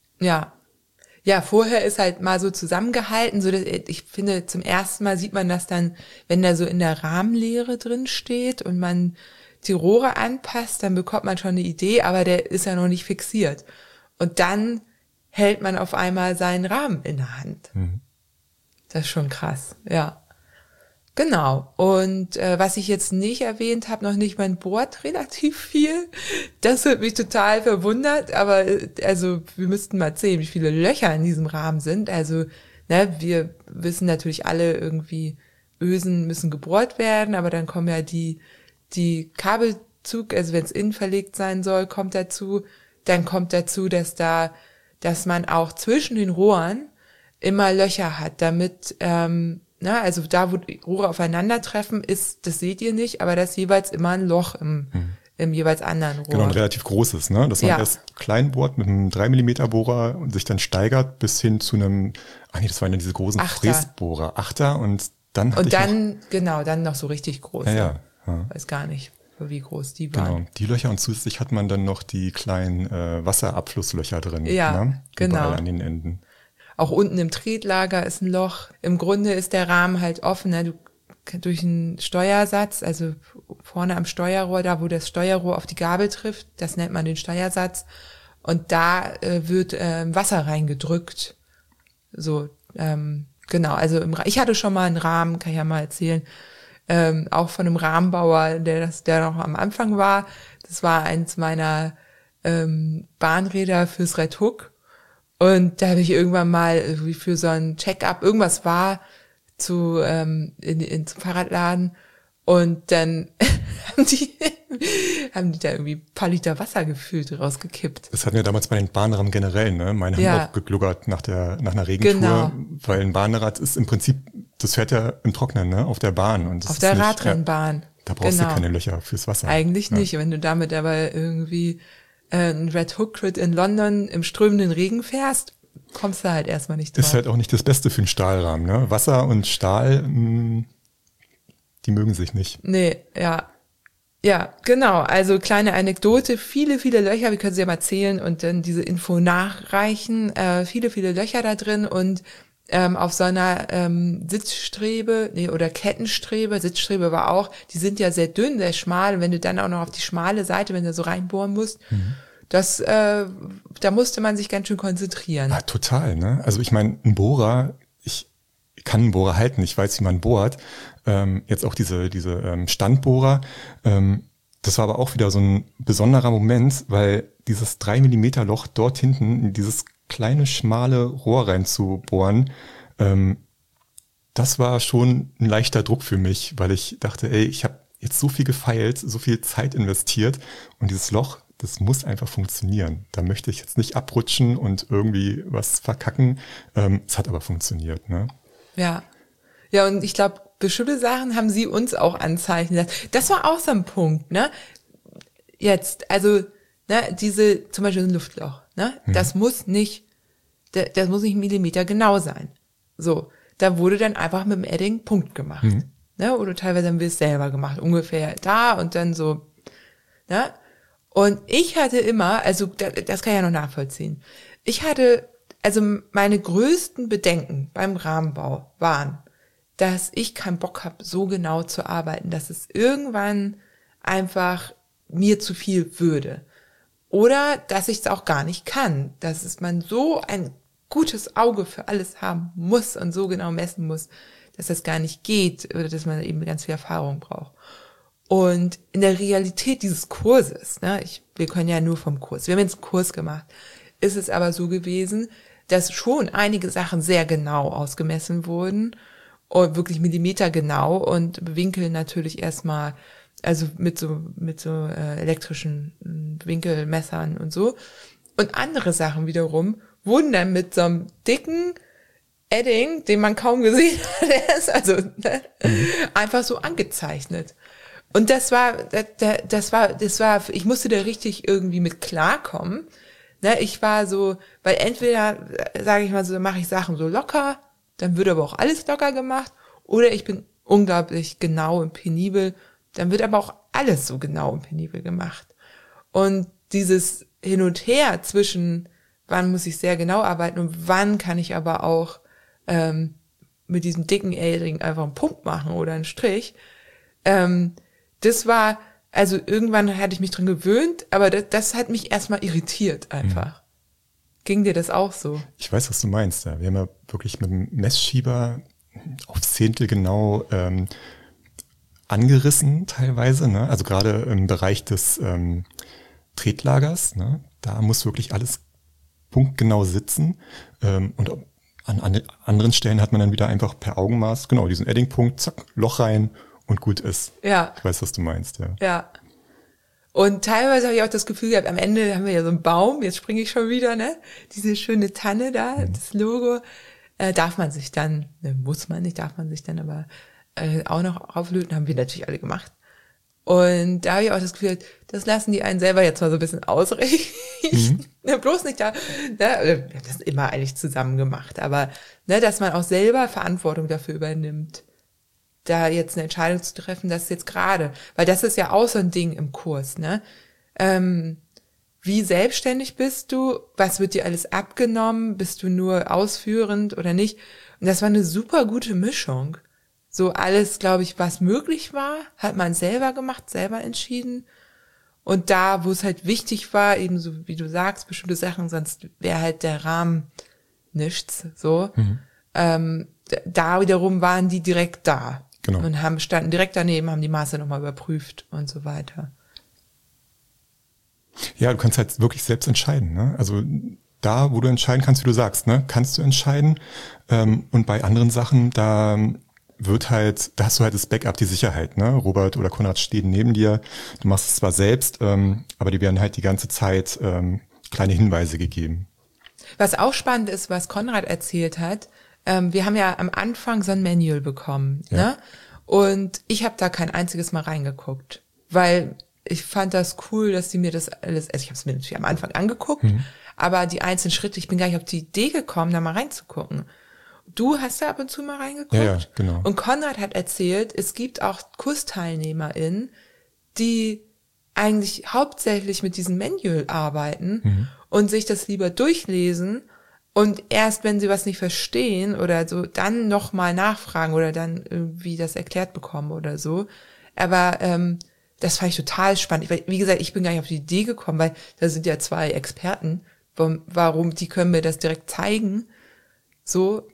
Ja, vorher ist halt mal so zusammengehalten, so dass ich finde, zum ersten Mal sieht man das dann, wenn da so in der Rahmenlehre drin steht und man die Rohre anpasst, dann bekommt man schon eine Idee, aber der ist ja noch nicht fixiert. Und dann hält man auf einmal seinen Rahmen in der Hand. Das ist schon krass, ja. Genau. Und was ich jetzt nicht erwähnt habe, noch nicht, man bohrt relativ viel. Das hat mich total verwundert, aber also wir müssten mal sehen, wie viele Löcher in diesem Rahmen sind. Also ne, wir wissen natürlich alle irgendwie, Ösen müssen gebohrt werden, aber dann kommen ja die Kabelzug, also wenn es innen verlegt sein soll, kommt dazu. Dann kommt dazu, dass man auch zwischen den Rohren immer Löcher hat, damit also da, wo die Rohre aufeinandertreffen, das seht ihr nicht, aber das ist jeweils immer ein Loch im jeweils anderen Rohr. Genau, ein relativ großes, ne? Dass man erst klein bohrt mit einem 3 mm Bohrer und sich dann steigert bis hin zu einem, das waren ja diese großen Fräsbohrer, Achter und dann dann noch so richtig groß. Ja. Weiß gar nicht, wie groß die waren. Genau, die Löcher und zusätzlich hat man dann noch die kleinen Wasserabflusslöcher drin. Ja, ne? genau. Überall an den Enden. Auch unten im Tretlager ist ein Loch. Im Grunde ist der Rahmen halt offen, ne? Durch einen Steuersatz, also vorne am Steuerrohr, da wo das Steuerrohr auf die Gabel trifft, das nennt man den Steuersatz. Und da wird Wasser reingedrückt. So, genau. Also ich hatte schon mal einen Rahmen, kann ich ja mal erzählen, auch von einem Rahmenbauer, der noch am Anfang war. Das war eins meiner Bahnräder fürs Red Hook. Und da habe ich irgendwann mal für so ein Check-up, irgendwas war zum Fahrradladen und dann haben die da irgendwie ein paar Liter Wasser gefühlt rausgekippt. Das hatten wir damals bei den Bahnrahmen generell, ne? Meine haben auch gegluggert nach einer Regentour, weil ein Bahnrad ist im Prinzip, das fährt ja im Trocknen, ne? Auf der Bahn. Und das auf der Radrennbahn. Da brauchst du keine Löcher fürs Wasser. Eigentlich nicht, wenn du damit aber irgendwie ein Red Hook Crit in London im strömenden Regen fährst, kommst du halt erstmal nicht drauf. Ist halt auch nicht das Beste für einen Stahlrahmen, ne? Wasser und Stahl, die mögen sich nicht. Nee, ja. Ja, genau. Also kleine Anekdote, viele, viele Löcher, wir können sie ja mal zählen und dann diese Info nachreichen. Viele, viele Löcher da drin und auf so einer Sitzstrebe, oder Kettenstrebe, Sitzstrebe war auch, die sind ja sehr dünn, sehr schmal und wenn du dann auch noch auf die schmale Seite, wenn du so reinbohren musst, da musste man sich ganz schön konzentrieren. Ja, total, ne? Also ich meine, ein Bohrer, ich kann einen Bohrer halten, ich weiß, wie man bohrt. Jetzt auch diese Standbohrer, das war aber auch wieder so ein besonderer Moment, weil dieses 3 mm Loch dort hinten in dieses kleine, schmale Rohr reinzubohren, das war schon ein leichter Druck für mich, weil ich dachte, ich habe jetzt so viel gefeilt, so viel Zeit investiert und dieses Loch, das muss einfach funktionieren. Da möchte ich jetzt nicht abrutschen und irgendwie was verkacken. Es hat aber funktioniert, ne? Ja. Ja, und ich glaube, bestimmte Sachen haben sie uns auch anzeichnen lassen. Das war auch so ein Punkt, ne? Jetzt, also, ne, zum Beispiel ein Luftloch, ne? Das muss nicht Millimeter genau sein. So. Da wurde dann einfach mit dem Edding Punkt gemacht. Ne? Oder teilweise haben wir es selber gemacht. Ungefähr da und dann so, ne? Und ich hatte immer, also das kann ich ja noch nachvollziehen. Also meine größten Bedenken beim Rahmenbau waren, dass ich keinen Bock habe, so genau zu arbeiten, dass es irgendwann einfach mir zu viel würde. Oder dass ich es auch gar nicht kann, dass man so ein gutes Auge für alles haben muss und so genau messen muss, dass das gar nicht geht oder dass man eben ganz viel Erfahrung braucht. Und in der Realität dieses Kurses, ne, wir können ja nur vom Kurs, wir haben jetzt einen Kurs gemacht, ist es aber so gewesen, dass schon einige Sachen sehr genau ausgemessen wurden und wirklich millimetergenau und Winkel natürlich erstmal, also mit so elektrischen Winkelmessern und so. Und andere Sachen wiederum wurden dann mit so einem dicken Edding, den man kaum gesehen hat, der ist also einfach so angezeichnet. Und das war, ich musste da richtig irgendwie mit klarkommen. Ne, ich war so, weil entweder, sage ich mal so, mache ich Sachen so locker, dann wird aber auch alles locker gemacht, oder ich bin unglaublich genau und penibel, dann wird aber auch alles so genau und penibel gemacht. Und dieses Hin und Her zwischen, wann muss ich sehr genau arbeiten und wann kann ich aber auch mit diesem dicken Edding einfach einen Punkt machen oder einen Strich, das war, also irgendwann hatte ich mich dran gewöhnt, aber das hat mich erstmal irritiert einfach. Ging dir das auch so? Ich weiß, was du meinst. Ja. Wir haben ja wirklich mit dem Messschieber auf Zehntel genau angerissen teilweise. Ne? Also gerade im Bereich des Tretlagers, ne? Da muss wirklich alles punktgenau sitzen. Und an anderen Stellen hat man dann wieder einfach per Augenmaß, genau, diesen Eddingpunkt, zack, Loch rein und gut ist. Ja. Ich weiß, was du meinst, ja. Ja. Und teilweise habe ich auch das Gefühl gehabt, am Ende haben wir ja so einen Baum, jetzt springe ich schon wieder, ne? Diese schöne Tanne da, das Logo, darf man sich dann, muss man nicht, darf man sich dann aber auch noch auflöten, haben wir natürlich alle gemacht. Und da habe ich auch das Gefühl, das lassen die einen selber jetzt mal so ein bisschen ausrichten. Bloß nicht da, ne? Wir haben das immer eigentlich zusammen gemacht, aber ne, dass man auch selber Verantwortung dafür übernimmt, da jetzt eine Entscheidung zu treffen, das jetzt gerade, weil das ist ja auch so ein Ding im Kurs, ne? Wie selbstständig bist du? Was wird dir alles abgenommen? Bist du nur ausführend oder nicht? Und das war eine super gute Mischung. So alles, glaube ich, was möglich war, hat man selber gemacht, selber entschieden. Und da, wo es halt wichtig war, eben so wie du sagst, bestimmte Sachen, sonst wäre halt der Rahmen nichts, so. Da wiederum waren die direkt da. Genau. Und standen direkt daneben, haben die Maße nochmal überprüft und so weiter. Ja, du kannst halt wirklich selbst entscheiden, ne? Also da, wo du entscheiden kannst, wie du sagst, ne, kannst du entscheiden. Und bei anderen Sachen, da hast du halt das Backup, die Sicherheit, ne? Robert oder Konrad stehen neben dir. Du machst es zwar selbst, aber die werden halt die ganze Zeit kleine Hinweise gegeben. Was auch spannend ist, was Konrad erzählt hat, wir haben ja am Anfang so ein Manual bekommen, Ja. ne? Und ich habe da kein einziges Mal reingeguckt, weil ich fand das cool, dass die mir das alles, also ich habe es mir natürlich am Anfang angeguckt, aber die einzelnen Schritte, ich bin gar nicht auf die Idee gekommen, da mal reinzugucken. Du hast da ab und zu mal reingeguckt? Ja, genau. Und Konrad hat erzählt, es gibt auch KursteilnehmerInnen, die eigentlich hauptsächlich mit diesem Manual arbeiten und sich das lieber durchlesen und erst, wenn sie was nicht verstehen oder so, dann nochmal nachfragen oder dann irgendwie das erklärt bekommen oder so. Aber das fand ich total spannend. Wie gesagt, ich bin gar nicht auf die Idee gekommen, weil da sind ja 2 Experten. Warum, die können mir das direkt zeigen. So,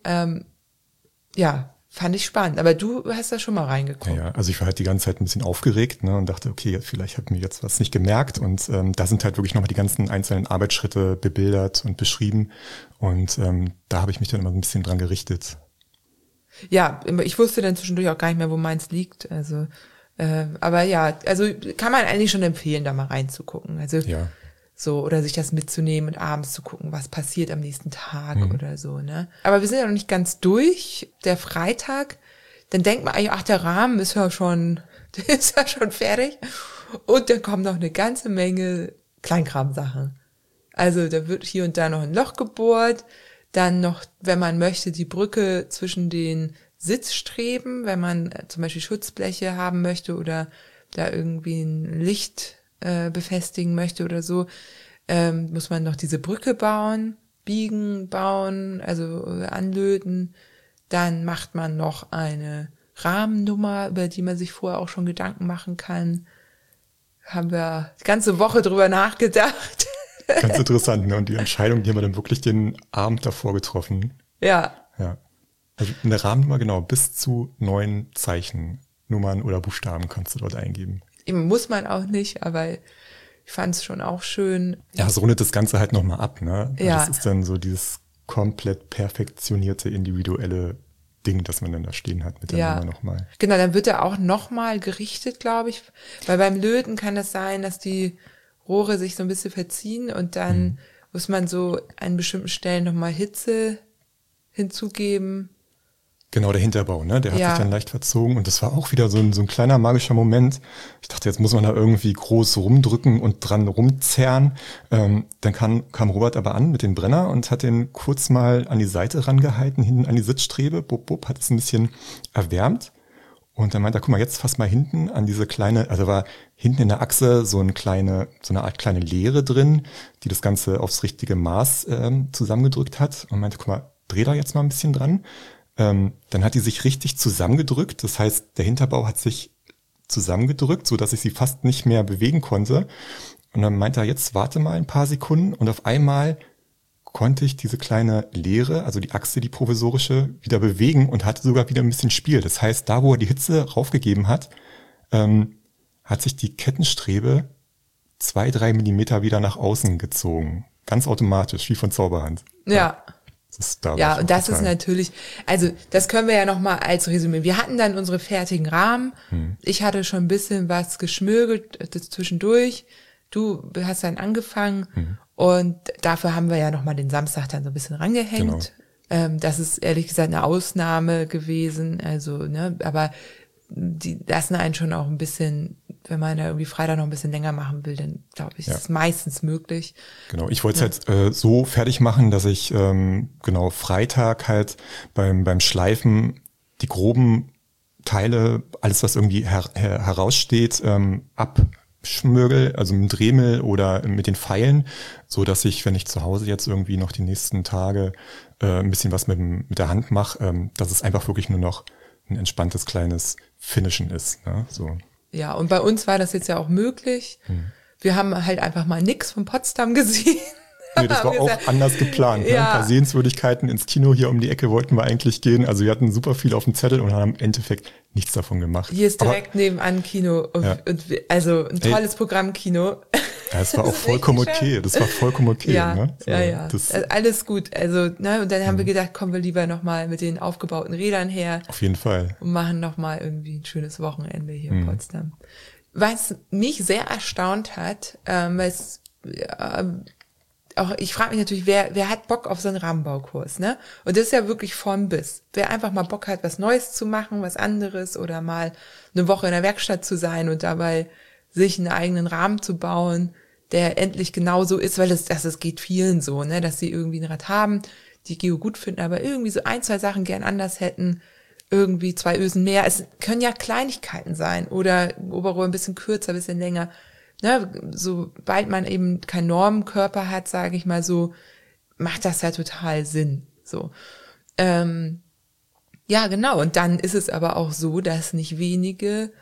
ja, fand ich spannend. Aber du hast da schon mal reingeguckt. Ja, also ich war halt die ganze Zeit ein bisschen aufgeregt, ne, und dachte, okay, vielleicht hat mir jetzt was nicht gemerkt. Und da sind halt wirklich nochmal die ganzen einzelnen Arbeitsschritte bebildert und beschrieben. Und da habe ich mich dann immer ein bisschen dran gerichtet. Ja, ich wusste dann zwischendurch auch gar nicht mehr, wo meins liegt. Also, aber ja, also kann man eigentlich schon empfehlen, da mal reinzugucken. Also Ja. so, oder sich das mitzunehmen und abends zu gucken, was passiert am nächsten Tag oder so, ne? Aber wir sind ja noch nicht ganz durch. Der Freitag, dann denkt man eigentlich, ach, der Rahmen ist ja schon, der ist ja schon fertig. Und dann kommen noch eine ganze Menge Kleinkramsachen. Also da wird hier und da noch ein Loch gebohrt, dann noch, wenn man möchte, die Brücke zwischen den Sitzstreben, wenn man zum Beispiel Schutzbleche haben möchte oder da irgendwie ein Licht befestigen möchte oder so, muss man noch diese Brücke bauen, bauen, also anlöten. Dann macht man noch eine Rahmennummer, über die man sich vorher auch schon Gedanken machen kann. Haben wir die ganze Woche drüber nachgedacht. Ganz interessant, ne? Und die Entscheidung, die haben wir dann wirklich den Abend davor getroffen. Ja. Ja. Also eine Rahmennummer, genau, bis zu 9 Zeichen, Nummern oder Buchstaben kannst du dort eingeben. Eben muss man auch nicht, aber ich fand es schon auch schön. Ja, es rundet das Ganze halt nochmal ab, ne? Ja. Das ist dann so dieses komplett perfektionierte, individuelle Ding, das man dann da stehen hat mit der Ja. Nummer nochmal. Genau, dann wird er auch nochmal gerichtet, glaube ich. Weil beim Löten kann es sein, dass die Rohre sich so ein bisschen verziehen und dann muss man so an bestimmten Stellen nochmal Hitze hinzugeben. Genau, der Hinterbau, ne? Der hat sich dann leicht verzogen und das war auch wieder so ein kleiner magischer Moment. Ich dachte, jetzt muss man da irgendwie groß rumdrücken und dran rumzerren. Dann kam Robert aber an mit dem Brenner und hat den kurz mal an die Seite rangehalten, hinten an die Sitzstrebe, hat es ein bisschen erwärmt. Und dann meinte er, guck mal, jetzt fass mal hinten an diese kleine, also war hinten in der Achse so eine Art kleine Leere drin, die das Ganze aufs richtige Maß zusammengedrückt hat. Und meinte, guck mal, dreh da jetzt mal ein bisschen dran. Dann hat die sich richtig zusammengedrückt. Das heißt, der Hinterbau hat sich zusammengedrückt, so dass ich sie fast nicht mehr bewegen konnte. Und dann meinte er, jetzt warte mal ein paar Sekunden und auf einmal konnte ich diese kleine Leere, also die Achse, die provisorische, wieder bewegen und hatte sogar wieder ein bisschen Spiel. Das heißt, da, wo er die Hitze raufgegeben hat, hat sich die Kettenstrebe 2-3 Millimeter wieder nach außen gezogen. Ganz automatisch, wie von Zauberhand. Ja. Und das total. ist natürlich, also das können wir ja nochmal als Resümee. Wir hatten dann unsere fertigen Rahmen. Ich hatte schon ein bisschen was geschmürgelt zwischendurch. Du hast dann angefangen und dafür haben wir ja nochmal den Samstag dann so ein bisschen rangehängt. Genau. Das ist ehrlich gesagt eine Ausnahme gewesen. Also, ne, aber die lassen einen schon auch ein bisschen, wenn man da irgendwie Freitag noch ein bisschen länger machen will, dann glaube ich, ist es meistens möglich. Genau, ich wollte es halt so fertig machen, dass ich Freitag halt beim Schleifen die groben Teile, alles was irgendwie heraussteht, abschmürgel, also mit dem Dremel oder mit den Pfeilen, so dass ich, wenn ich zu Hause jetzt irgendwie noch die nächsten Tage ein bisschen was mit der Hand mache, dass es einfach wirklich nur noch ein entspanntes kleines Finishen ist. Ne? So. Ja, und bei uns war das jetzt ja auch möglich. Wir haben halt einfach mal nix von Potsdam gesehen. Nee, das war auch anders geplant. Ne? Ein paar Sehenswürdigkeiten ins Kino hier um die Ecke wollten wir eigentlich gehen. Also wir hatten super viel auf dem Zettel und haben im Endeffekt nichts davon gemacht. Hier ist direkt nebenan Kino. Also ein tolles Programmkino. Ja, das war auch vollkommen okay. Das war vollkommen okay. Ja, ne? So, ja. Also alles gut. Also, ne, und dann haben wir gedacht, kommen wir lieber nochmal mit den aufgebauten Rädern her. Auf jeden Fall. Und machen nochmal irgendwie ein schönes Wochenende hier in Potsdam. Was mich sehr erstaunt hat, weil es auch, ich frage mich natürlich, wer hat Bock auf so einen Rahmenbaukurs, ne? Und das ist ja wirklich von bis. Wer einfach mal Bock hat, was Neues zu machen, was anderes oder mal eine Woche in der Werkstatt zu sein und dabei sich einen eigenen Rahmen zu bauen, der endlich genauso ist, weil das geht vielen so, ne, dass sie irgendwie ein Rad haben, die Geo gut finden, aber irgendwie so 1, 2 Sachen gern anders hätten, irgendwie 2 Ösen mehr. Es können ja Kleinigkeiten sein oder Oberrohr ein bisschen kürzer, ein bisschen länger. Ne, sobald man eben keinen Normenkörper hat, sage ich mal so, macht das ja total Sinn. So, ja genau. Und dann ist es aber auch so, dass nicht wenige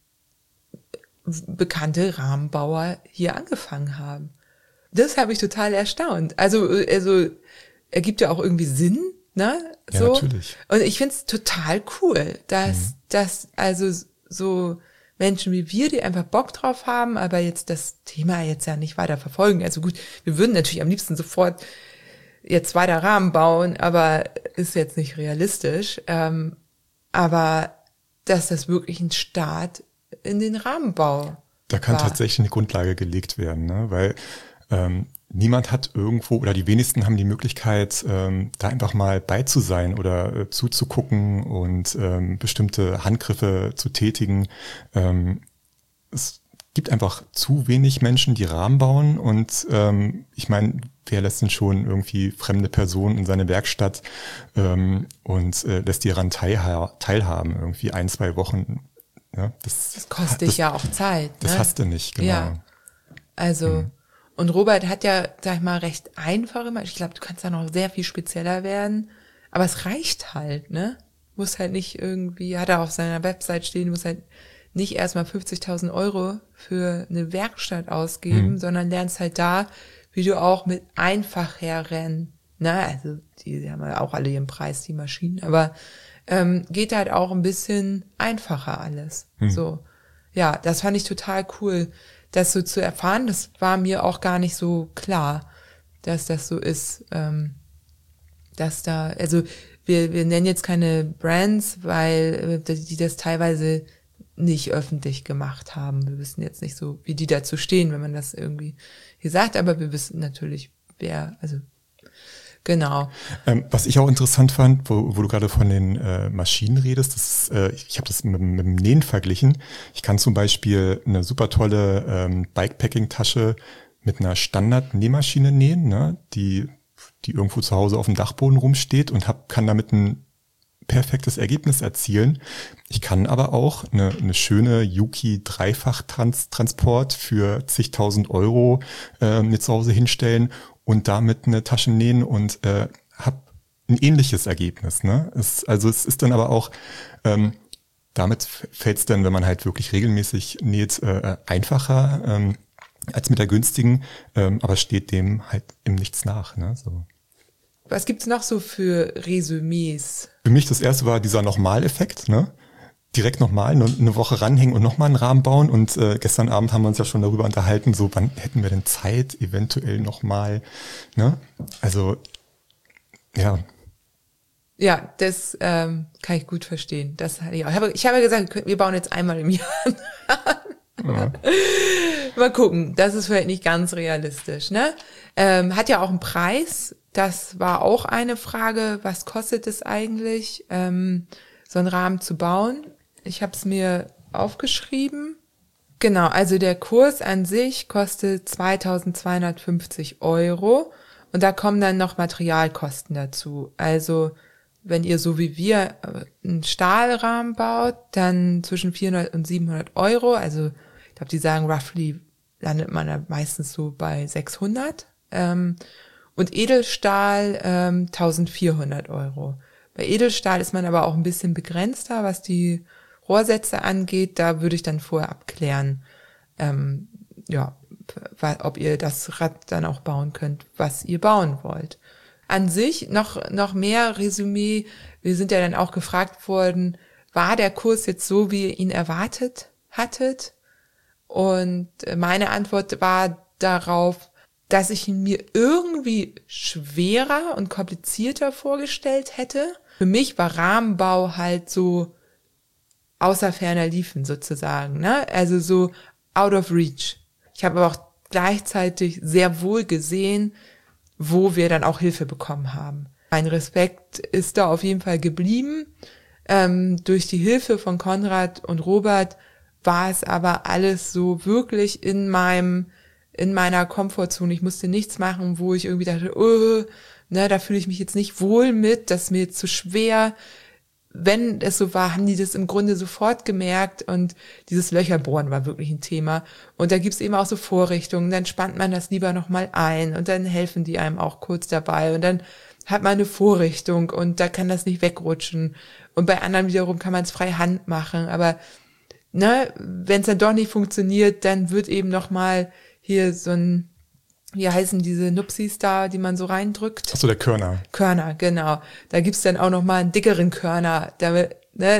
bekannte Rahmenbauer hier angefangen haben. Das habe ich total erstaunt. Also ergibt ja auch irgendwie Sinn, ne? Ja, so. Natürlich. Und ich find's total cool, dass also so Menschen wie wir, die einfach Bock drauf haben, aber jetzt das Thema jetzt ja nicht weiter verfolgen. Also gut, wir würden natürlich am liebsten sofort jetzt weiter Rahmen bauen, aber ist jetzt nicht realistisch. Aber dass das wirklich ein Start in den Rahmenbau Da kann war. tatsächlich eine Grundlage gelegt werden, ne? Weil niemand hat irgendwo oder die wenigsten haben die Möglichkeit, da einfach mal bei zu sein oder zuzugucken und bestimmte Handgriffe zu tätigen. Es gibt einfach zu wenig Menschen, die Rahmen bauen und ich meine, wer lässt denn schon irgendwie fremde Personen in seine Werkstatt und lässt die daran teilhaben, irgendwie 1, 2 Wochen. Ja, das kostet dich ja auch Zeit. Das ne? hast du nicht, genau. Ja, also und Robert hat ja, sag ich mal, recht einfach immer. Ich glaube, du kannst da noch sehr viel spezieller werden, aber es reicht halt, ne? Muss halt nicht irgendwie, hat er auf seiner Website stehen, muss halt nicht erstmal 50.000 € für eine Werkstatt ausgeben, sondern lernst halt da, wie du auch mit Einfachherren, ne? Also die haben ja auch alle ihren Preis, die Maschinen, aber geht halt auch ein bisschen einfacher alles. So, ja, das fand ich total cool, das so zu erfahren. Das war mir auch gar nicht so klar, dass das so ist, dass da, also wir nennen jetzt keine Brands, weil die das teilweise nicht öffentlich gemacht haben. Wir wissen jetzt nicht so, wie die dazu stehen, wenn man das irgendwie hier sagt, aber wir wissen natürlich, wer Genau. Was ich auch interessant fand, wo du gerade von den Maschinen redest, das ist, ich habe das mit dem Nähen verglichen. Ich kann zum Beispiel eine super tolle Bikepacking-Tasche mit einer Standard-Nähmaschine nähen, ne, die irgendwo zu Hause auf dem Dachboden rumsteht und kann damit ein perfektes Ergebnis erzielen. Ich kann aber auch eine schöne Juki Dreifach-Transport für zigtausend Euro mir zu Hause hinstellen und damit eine Tasche nähen und habe ein ähnliches Ergebnis. Ne? Es ist dann aber auch, damit fällt es dann, wenn man halt wirklich regelmäßig näht, einfacher als mit der günstigen, aber steht dem halt im Nichts nach. Ne? So. Was gibt's noch so für Resümees? Für mich das erste war dieser Nochmal-Effekt, ne? Direkt nochmal eine Woche ranhängen und nochmal einen Rahmen bauen. Und gestern Abend haben wir uns ja schon darüber unterhalten, so wann hätten wir denn Zeit, eventuell nochmal, ne? Also, ja. Ja, das kann ich gut verstehen. Das hatte ich auch. Ich habe ja gesagt, wir bauen jetzt einmal im Jahr. Ja. Mal gucken, das ist vielleicht nicht ganz realistisch, ne? Hat ja auch einen Preis. Das war auch eine Frage, was kostet es eigentlich, so einen Rahmen zu bauen? Ich habe es mir aufgeschrieben. Genau, also der Kurs an sich kostet 2.250 € und da kommen dann noch Materialkosten dazu. Also wenn ihr so wie wir einen Stahlrahmen baut, dann zwischen 400 und 700 €. Also ich glaube, die sagen roughly landet man da meistens so bei 600. Und Edelstahl 1.400 €. Bei Edelstahl ist man aber auch ein bisschen begrenzter, was die Rohrsätze angeht. Da würde ich dann vorher abklären, ob ihr das Rad dann auch bauen könnt, was ihr bauen wollt. An sich noch mehr Resümee. Wir sind ja dann auch gefragt worden, war der Kurs jetzt so, wie ihr ihn erwartet hattet? Und meine Antwort war darauf, dass ich ihn mir irgendwie schwerer und komplizierter vorgestellt hätte. Für mich war Rahmenbau halt so außer ferner Liefen sozusagen, ne? Also so out of reach. Ich habe aber auch gleichzeitig sehr wohl gesehen, wo wir dann auch Hilfe bekommen haben. Mein Respekt ist da auf jeden Fall geblieben. Durch die Hilfe von Konrad und Robert war es aber alles so wirklich in meiner Komfortzone. Ich musste nichts machen, wo ich irgendwie dachte, da fühle ich mich jetzt nicht wohl mit, das ist mir jetzt zu schwer. Wenn es so war, haben die das im Grunde sofort gemerkt und dieses Löcherbohren war wirklich ein Thema. Und da gibt's eben auch so Vorrichtungen, dann spannt man das lieber nochmal ein und dann helfen die einem auch kurz dabei und dann hat man eine Vorrichtung und da kann das nicht wegrutschen. Und bei anderen wiederum kann man es frei Hand machen, aber wenn es dann doch nicht funktioniert, dann wird eben nochmal hier so ein, wie heißen diese Nupsis da, die man so reindrückt? Ach so, der Körner. Körner, genau. Da gibt's dann auch noch mal einen dickeren Körner, damit,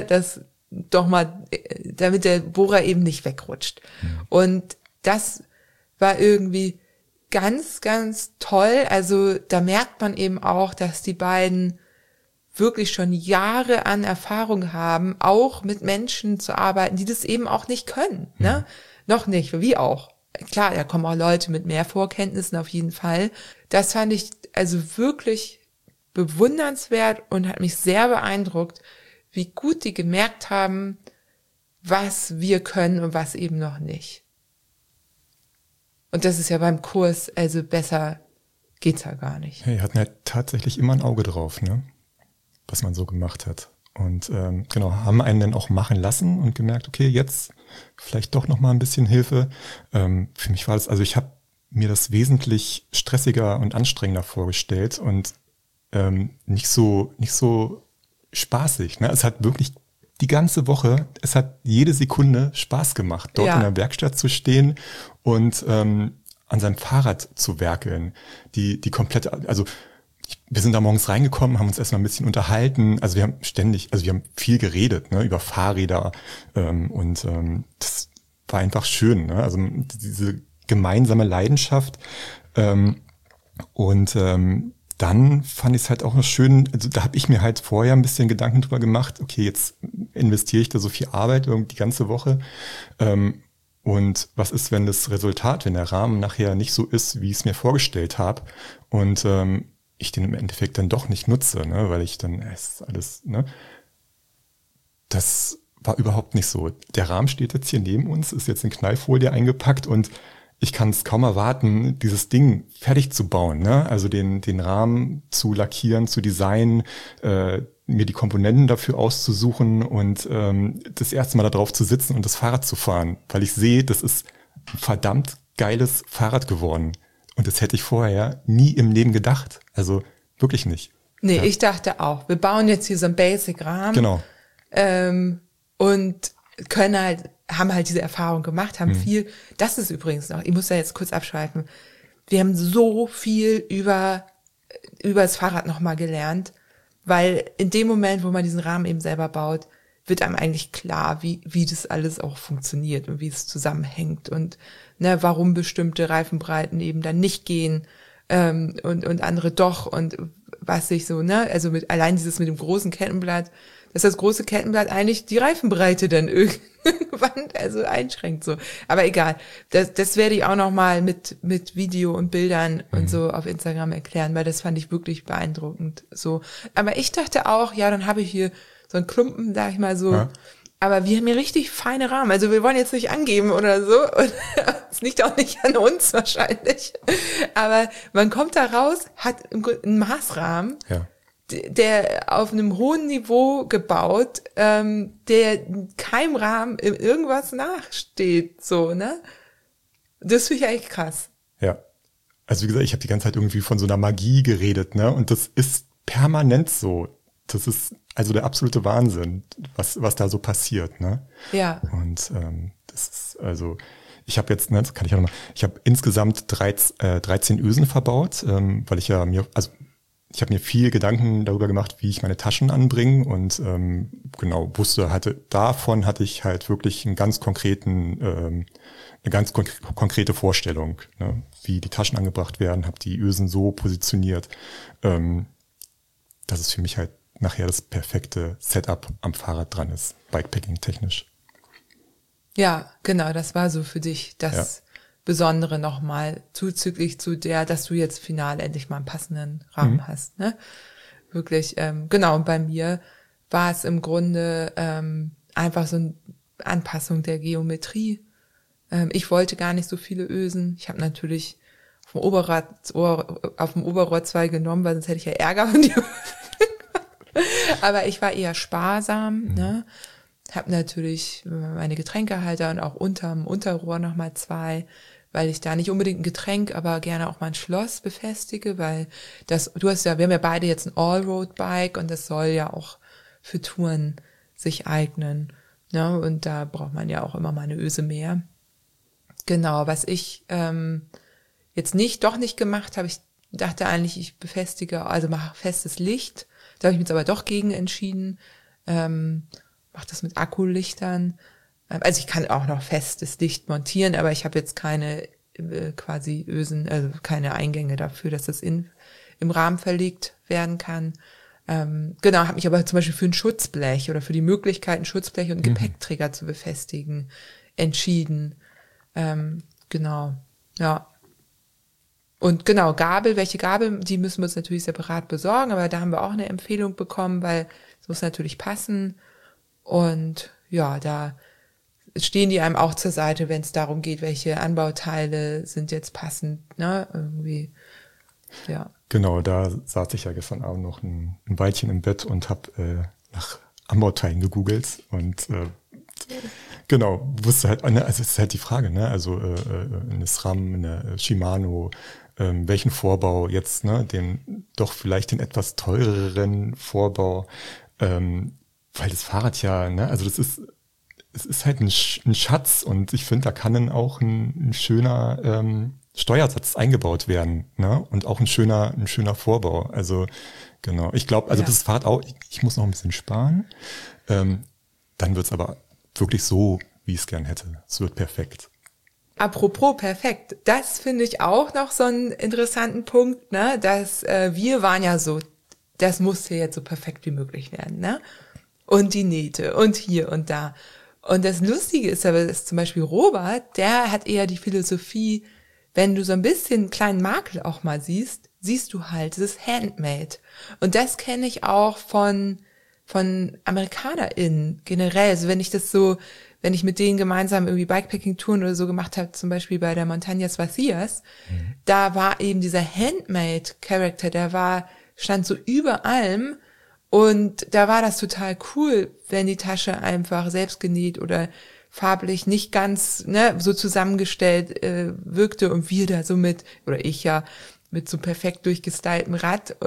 damit der Bohrer eben nicht wegrutscht. Und das war irgendwie ganz, ganz toll. Also da merkt man eben auch, dass die beiden wirklich schon Jahre an Erfahrung haben, auch mit Menschen zu arbeiten, die das eben auch nicht können, ne? Noch nicht, wie auch. Klar, da kommen auch Leute mit mehr Vorkenntnissen auf jeden Fall. Das fand ich also wirklich bewundernswert und hat mich sehr beeindruckt, wie gut die gemerkt haben, was wir können und was eben noch nicht. Und das ist ja beim Kurs, also besser geht's ja gar nicht. Ja, die hatten halt tatsächlich immer ein Auge drauf, ne? Was man so gemacht hat. Und haben einen dann auch machen lassen und gemerkt, okay, jetzt vielleicht doch noch mal ein bisschen Hilfe. Für mich war das, also ich habe mir das wesentlich stressiger und anstrengender vorgestellt und nicht so spaßig. Ne? Es hat wirklich die ganze Woche, es hat jede Sekunde Spaß gemacht, dort in der Werkstatt zu stehen und an seinem Fahrrad zu werkeln. Die komplette, also wir sind da morgens reingekommen, haben uns erstmal ein bisschen unterhalten. Also wir haben viel geredet, ne, über Fahrräder das war einfach schön. Ne? Also diese gemeinsame Leidenschaft dann fand ich es halt auch noch schön, also da habe ich mir halt vorher ein bisschen Gedanken drüber gemacht, okay, jetzt investiere ich da so viel Arbeit irgendwie die ganze Woche und was ist, wenn das Resultat, wenn der Rahmen nachher nicht so ist, wie ich es mir vorgestellt habe und ich den im Endeffekt dann doch nicht nutze, ne, weil ich dann, es ist alles, ne, das war überhaupt nicht so. Der Rahmen steht jetzt hier neben uns, ist jetzt in Knallfolie eingepackt und ich kann es kaum erwarten, dieses Ding fertig zu bauen, ne? Also den Rahmen zu lackieren, zu designen, mir die Komponenten dafür auszusuchen und das erste Mal da drauf zu sitzen und das Fahrrad zu fahren, weil ich sehe, das ist ein verdammt geiles Fahrrad geworden. Und das hätte ich vorher nie im Leben gedacht. Also wirklich nicht. Nee, ja. Ich dachte auch, wir bauen jetzt hier so einen Basic-Rahmen. Genau. Und haben halt diese Erfahrung gemacht, haben viel, das ist übrigens noch, ich muss da jetzt kurz abschweifen, wir haben so viel über das Fahrrad nochmal gelernt, weil in dem Moment, wo man diesen Rahmen eben selber baut, wird einem eigentlich klar, wie das alles auch funktioniert und wie es zusammenhängt und ne, warum bestimmte Reifenbreiten eben dann nicht gehen und andere doch und was sich so, ne, also allein dieses mit dem großen Kettenblatt, dass das große Kettenblatt eigentlich die Reifenbreite dann irgendwann also einschränkt so. Aber egal, das werde ich auch noch mal mit Video und Bildern und so auf Instagram erklären, weil das fand ich wirklich beeindruckend so. Aber ich dachte auch, ja, dann habe ich hier so einen Klumpen, sag ich mal so. Ja. Aber wir haben hier richtig feine Rahmen. Also wir wollen jetzt nicht angeben oder so. Und es liegt auch nicht an uns wahrscheinlich. Aber man kommt da raus, hat einen Maßrahmen. Ja. Der auf einem hohen Niveau gebaut, der keinem Rahmen in irgendwas nachsteht, so, ne? Das finde ich eigentlich krass. Ja. Also wie gesagt, ich habe die ganze Zeit irgendwie von so einer Magie geredet, ne? Und das ist permanent so. Das ist also der absolute Wahnsinn, was da so passiert, ne? Ja. Und das ist also, ich habe jetzt, ne, das kann ich auch nochmal, ich habe insgesamt 13 Ösen verbaut, weil ich ich habe mir viel Gedanken darüber gemacht, wie ich meine Taschen anbringe und davon hatte ich halt wirklich eine ganz konkrete Vorstellung, ne, wie die Taschen angebracht werden, habe die Ösen so positioniert, dass es für mich halt nachher das perfekte Setup am Fahrrad dran ist, Bikepacking technisch. Ja, genau, das war so für dich das Besondere nochmal zuzüglich zu dass du jetzt final endlich mal einen passenden Rahmen hast, ne? Wirklich, genau, und bei mir war es im Grunde einfach so eine Anpassung der Geometrie. Ich wollte gar nicht so viele Ösen. Ich habe natürlich auf dem Oberrad 2 genommen, weil sonst hätte ich ja Ärger von dir. Aber ich war eher sparsam, ne? Hab natürlich meine Getränkehalter und auch unterm Unterrohr nochmal 2, weil ich da nicht unbedingt ein Getränk, aber gerne auch mal ein Schloss befestige, weil wir haben ja beide jetzt ein Allroad-Bike und das soll ja auch für Touren sich eignen, ne? Und da braucht man ja auch immer mal eine Öse mehr. Genau, was ich jetzt nicht gemacht habe, ich dachte eigentlich, ich befestige, also mache festes Licht. Da habe ich mich jetzt aber doch gegen entschieden. Mache das mit Akkulichtern. Also ich kann auch noch festes Licht montieren, aber ich habe jetzt keine quasi Ösen, also keine Eingänge dafür, dass das im Rahmen verlegt werden kann. Genau, habe mich aber zum Beispiel für ein Schutzblech oder für die Möglichkeit, ein Schutzblech und einen Gepäckträger zu befestigen, entschieden. Genau, ja. Und genau, welche Gabel, die müssen wir uns natürlich separat besorgen, aber da haben wir auch eine Empfehlung bekommen, weil es muss natürlich passen. Und ja, da stehen die einem auch zur Seite, wenn es darum geht, welche Anbauteile sind jetzt passend, ne, irgendwie, ja. Genau, da saß ich ja gestern Abend noch ein Weilchen im Bett und habe nach Anbauteilen gegoogelt und genau, wusste halt, also es ist halt die Frage, ne, also eine SRAM, eine Shimano, welchen Vorbau jetzt, ne, den etwas teureren Vorbau, weil das Fahrrad ja, ne, also es ist halt ein Schatz und ich finde, da kann dann auch ein schöner Steuersatz eingebaut werden, ne, und auch ein schöner Vorbau. Also genau, ich glaube, also das Fahrrad auch, ich muss noch ein bisschen sparen, dann wird's aber wirklich so, wie ich es gern hätte. Es wird perfekt. Apropos perfekt, das finde ich auch noch so einen interessanten Punkt, ne, dass wir waren ja so, das musste jetzt so perfekt wie möglich werden, ne, und die Nähte und hier und da. Und das Lustige ist aber, dass zum Beispiel Robert, der hat eher die Philosophie, wenn du so ein bisschen einen kleinen Makel auch mal siehst, siehst du halt, es ist handmade. Und das kenne ich auch von AmerikanerInnen generell. Also wenn ich mit denen gemeinsam irgendwie Bikepacking-Touren oder so gemacht habe, zum Beispiel bei der Montañas Vacías, da war eben dieser Handmade-Character, stand so über allem und da war das total cool, wenn die Tasche einfach selbst genäht oder farblich nicht ganz so zusammengestellt wirkte und wir da so mit so perfekt durchgestyltem Rad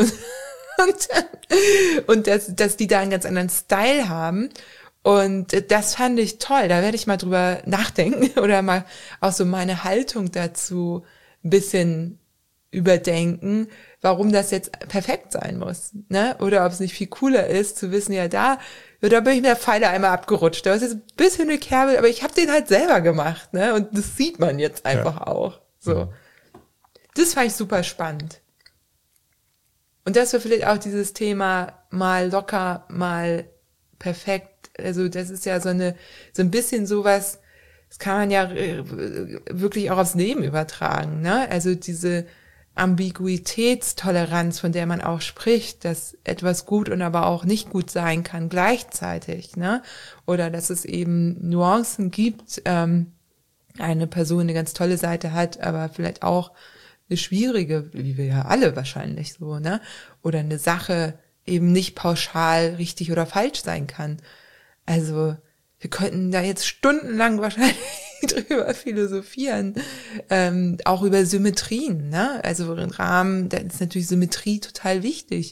und dass die da einen ganz anderen Style haben. Und das fand ich toll. Da werde ich mal drüber nachdenken oder mal auch so meine Haltung dazu ein bisschen überdenken, warum das jetzt perfekt sein muss, ne? Oder ob es nicht viel cooler ist, zu wissen, da bin ich mit der Pfeile einmal abgerutscht. Da ist jetzt ein bisschen eine Kerbe, aber ich habe den halt selber gemacht, ne? Und das sieht man jetzt einfach auch. So. Ja. Das fand ich super spannend. Und das war vielleicht auch dieses Thema mal locker, mal perfekt. Also das ist ja so ein bisschen sowas, das kann man ja wirklich auch aufs Leben übertragen, ne? Also diese Ambiguitätstoleranz, von der man auch spricht, dass etwas gut und aber auch nicht gut sein kann gleichzeitig, ne? Oder dass es eben Nuancen gibt, eine Person eine ganz tolle Seite hat, aber vielleicht auch eine schwierige, wie wir ja alle wahrscheinlich so, ne? Oder eine Sache eben nicht pauschal richtig oder falsch sein kann. Also wir könnten da jetzt stundenlang wahrscheinlich drüber philosophieren, auch über Symmetrien, ne? Also im Rahmen, da ist natürlich Symmetrie total wichtig,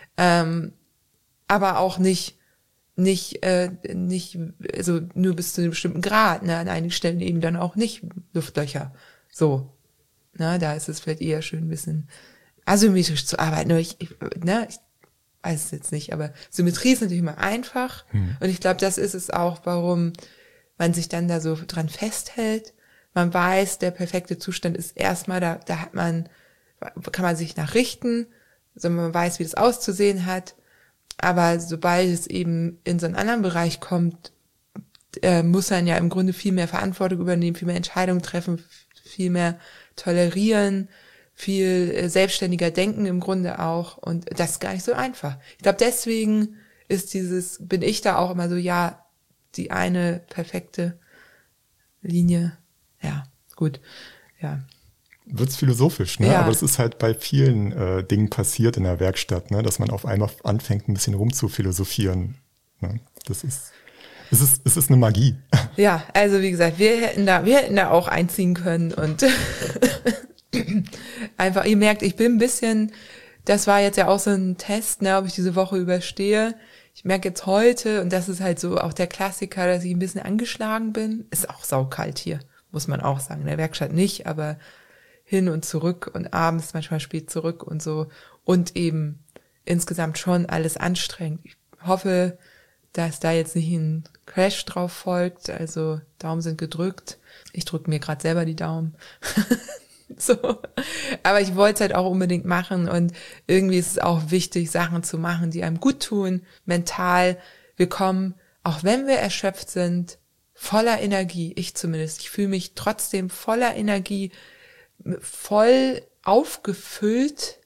aber auch nicht, also nur bis zu einem bestimmten Grad, ne? An einigen Stellen eben dann auch nicht Luftlöcher, so, ne? Da ist es vielleicht eher schön, ein bisschen asymmetrisch zu arbeiten, aber ich weiß es jetzt nicht, aber Symmetrie ist natürlich immer einfach. Und ich glaube, das ist es auch, warum man sich dann da so dran festhält. Man weiß, der perfekte Zustand ist erstmal, da kann man sich nachrichten, also man weiß, wie das auszusehen hat. Aber sobald es eben in so einen anderen Bereich kommt, muss man ja im Grunde viel mehr Verantwortung übernehmen, viel mehr Entscheidungen treffen, viel mehr tolerieren, viel selbstständiger denken im Grunde auch, und das ist gar nicht so einfach. Ich glaube, deswegen bin ich da auch immer so, die eine perfekte Linie, gut, Wird's philosophisch, ne? Ja. Aber es ist halt bei vielen Dingen passiert in der Werkstatt, ne? Dass man auf einmal anfängt, ein bisschen rumzuphilosophieren, ne? Es ist eine Magie. Ja, also wie gesagt, wir hätten da auch einziehen können und einfach, ihr merkt, ich bin ein bisschen, das war jetzt ja auch so ein Test, ne, ob ich diese Woche überstehe. Ich merke jetzt heute, und das ist halt so auch der Klassiker, dass ich ein bisschen angeschlagen bin. Ist auch saukalt hier, muss man auch sagen. In der Werkstatt nicht, aber hin und zurück und abends manchmal spät zurück und so. Und eben insgesamt schon alles anstrengend. Ich hoffe, dass da jetzt nicht ein Crash drauf folgt. Also Daumen sind gedrückt. Ich drücke mir gerade selber die Daumen. So. Aber ich wollte es halt auch unbedingt machen, und irgendwie ist es auch wichtig, Sachen zu machen, die einem gut tun, mental. Wir kommen, auch wenn wir erschöpft sind, voller Energie, ich zumindest. Ich fühle mich trotzdem voller Energie, voll aufgefüllt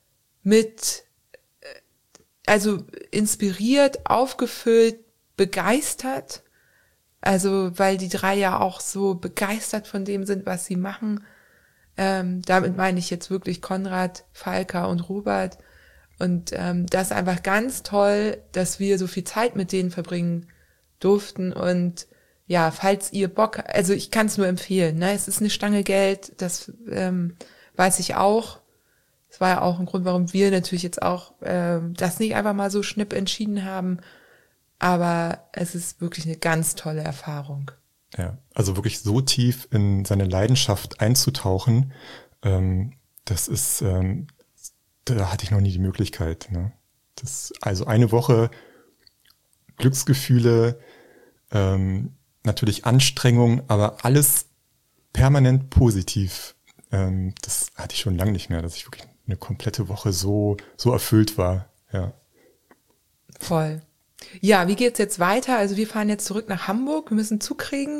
also inspiriert, aufgefüllt, begeistert. Also, weil die drei ja auch so begeistert von dem sind, was sie machen. Damit meine ich jetzt wirklich Konrad, Falka und Robert. Und das ist einfach ganz toll, dass wir so viel Zeit mit denen verbringen durften. Und ja, falls ihr Bock, also ich kann es nur empfehlen, ne? Es ist eine Stange Geld, das weiß ich auch. Das war ja auch ein Grund, warum wir natürlich jetzt auch das nicht einfach mal so schnipp entschieden haben. Aber es ist wirklich eine ganz tolle Erfahrung. Ja, also wirklich so tief in seine Leidenschaft einzutauchen, das ist, da hatte ich noch nie die Möglichkeit, ne? Also eine Woche Glücksgefühle, natürlich Anstrengung, aber alles permanent positiv. Das hatte ich schon lange nicht mehr, dass ich wirklich eine komplette Woche so erfüllt war, ja. Voll. Ja, wie geht's jetzt weiter? Also wir fahren jetzt zurück nach Hamburg, wir müssen Zug kriegen.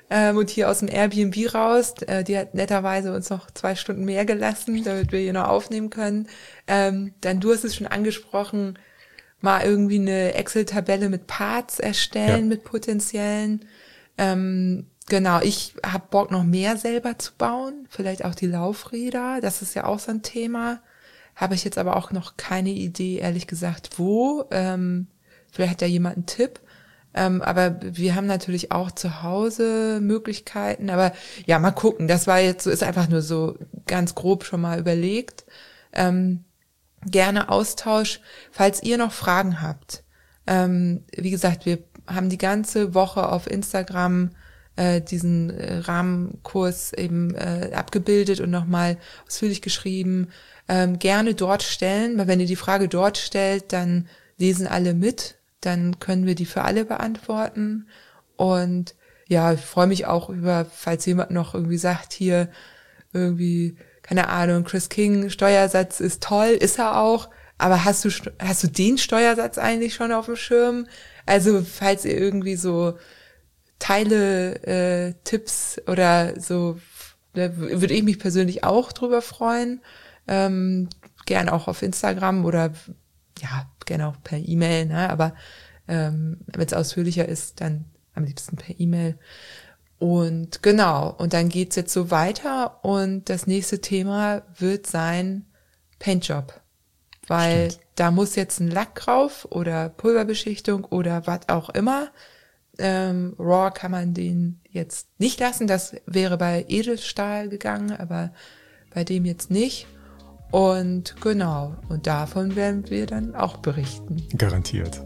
und hier aus dem Airbnb raus. Die hat netterweise uns noch 2 Stunden mehr gelassen, damit wir hier noch aufnehmen können. Dann, du hast es schon angesprochen, mal irgendwie eine Excel-Tabelle mit Parts erstellen, mit potenziellen. Genau, ich habe Bock, noch mehr selber zu bauen. Vielleicht auch die Laufräder, das ist ja auch so ein Thema. Habe ich jetzt aber auch noch keine Idee, ehrlich gesagt, wo. Vielleicht hat ja jemand einen Tipp. Aber wir haben natürlich auch zu Hause Möglichkeiten. Aber ja, mal gucken. Das war jetzt so, ist einfach nur so ganz grob schon mal überlegt. Gerne Austausch, falls ihr noch Fragen habt. Wie gesagt, wir haben die ganze Woche auf Instagram diesen Rahmenkurs eben abgebildet und nochmal ausführlich geschrieben. Gerne dort stellen, weil wenn ihr die Frage dort stellt, dann lesen alle mit, dann können wir die für alle beantworten. Und ja, ich freue mich auch über, falls jemand noch irgendwie sagt, hier irgendwie, keine Ahnung, Chris King, Steuersatz ist toll, ist er auch, aber hast du den Steuersatz eigentlich schon auf dem Schirm? Also falls ihr irgendwie so Teile, Tipps oder so, würde ich mich persönlich auch drüber freuen. Gern auch auf Instagram oder ja, gerne auch per E-Mail, ne? Aber wenn es ausführlicher ist, dann am liebsten per E-Mail. Und genau, und dann geht's jetzt so weiter und das nächste Thema wird sein Paintjob. Weil da muss jetzt ein Lack drauf oder Pulverbeschichtung oder was auch immer. Raw kann man den jetzt nicht lassen, das wäre bei Edelstahl gegangen, aber bei dem jetzt nicht. Und genau, und davon werden wir dann auch berichten. Garantiert.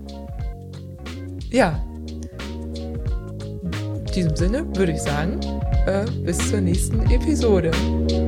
Ja. In diesem Sinne würde ich sagen, bis zur nächsten Episode.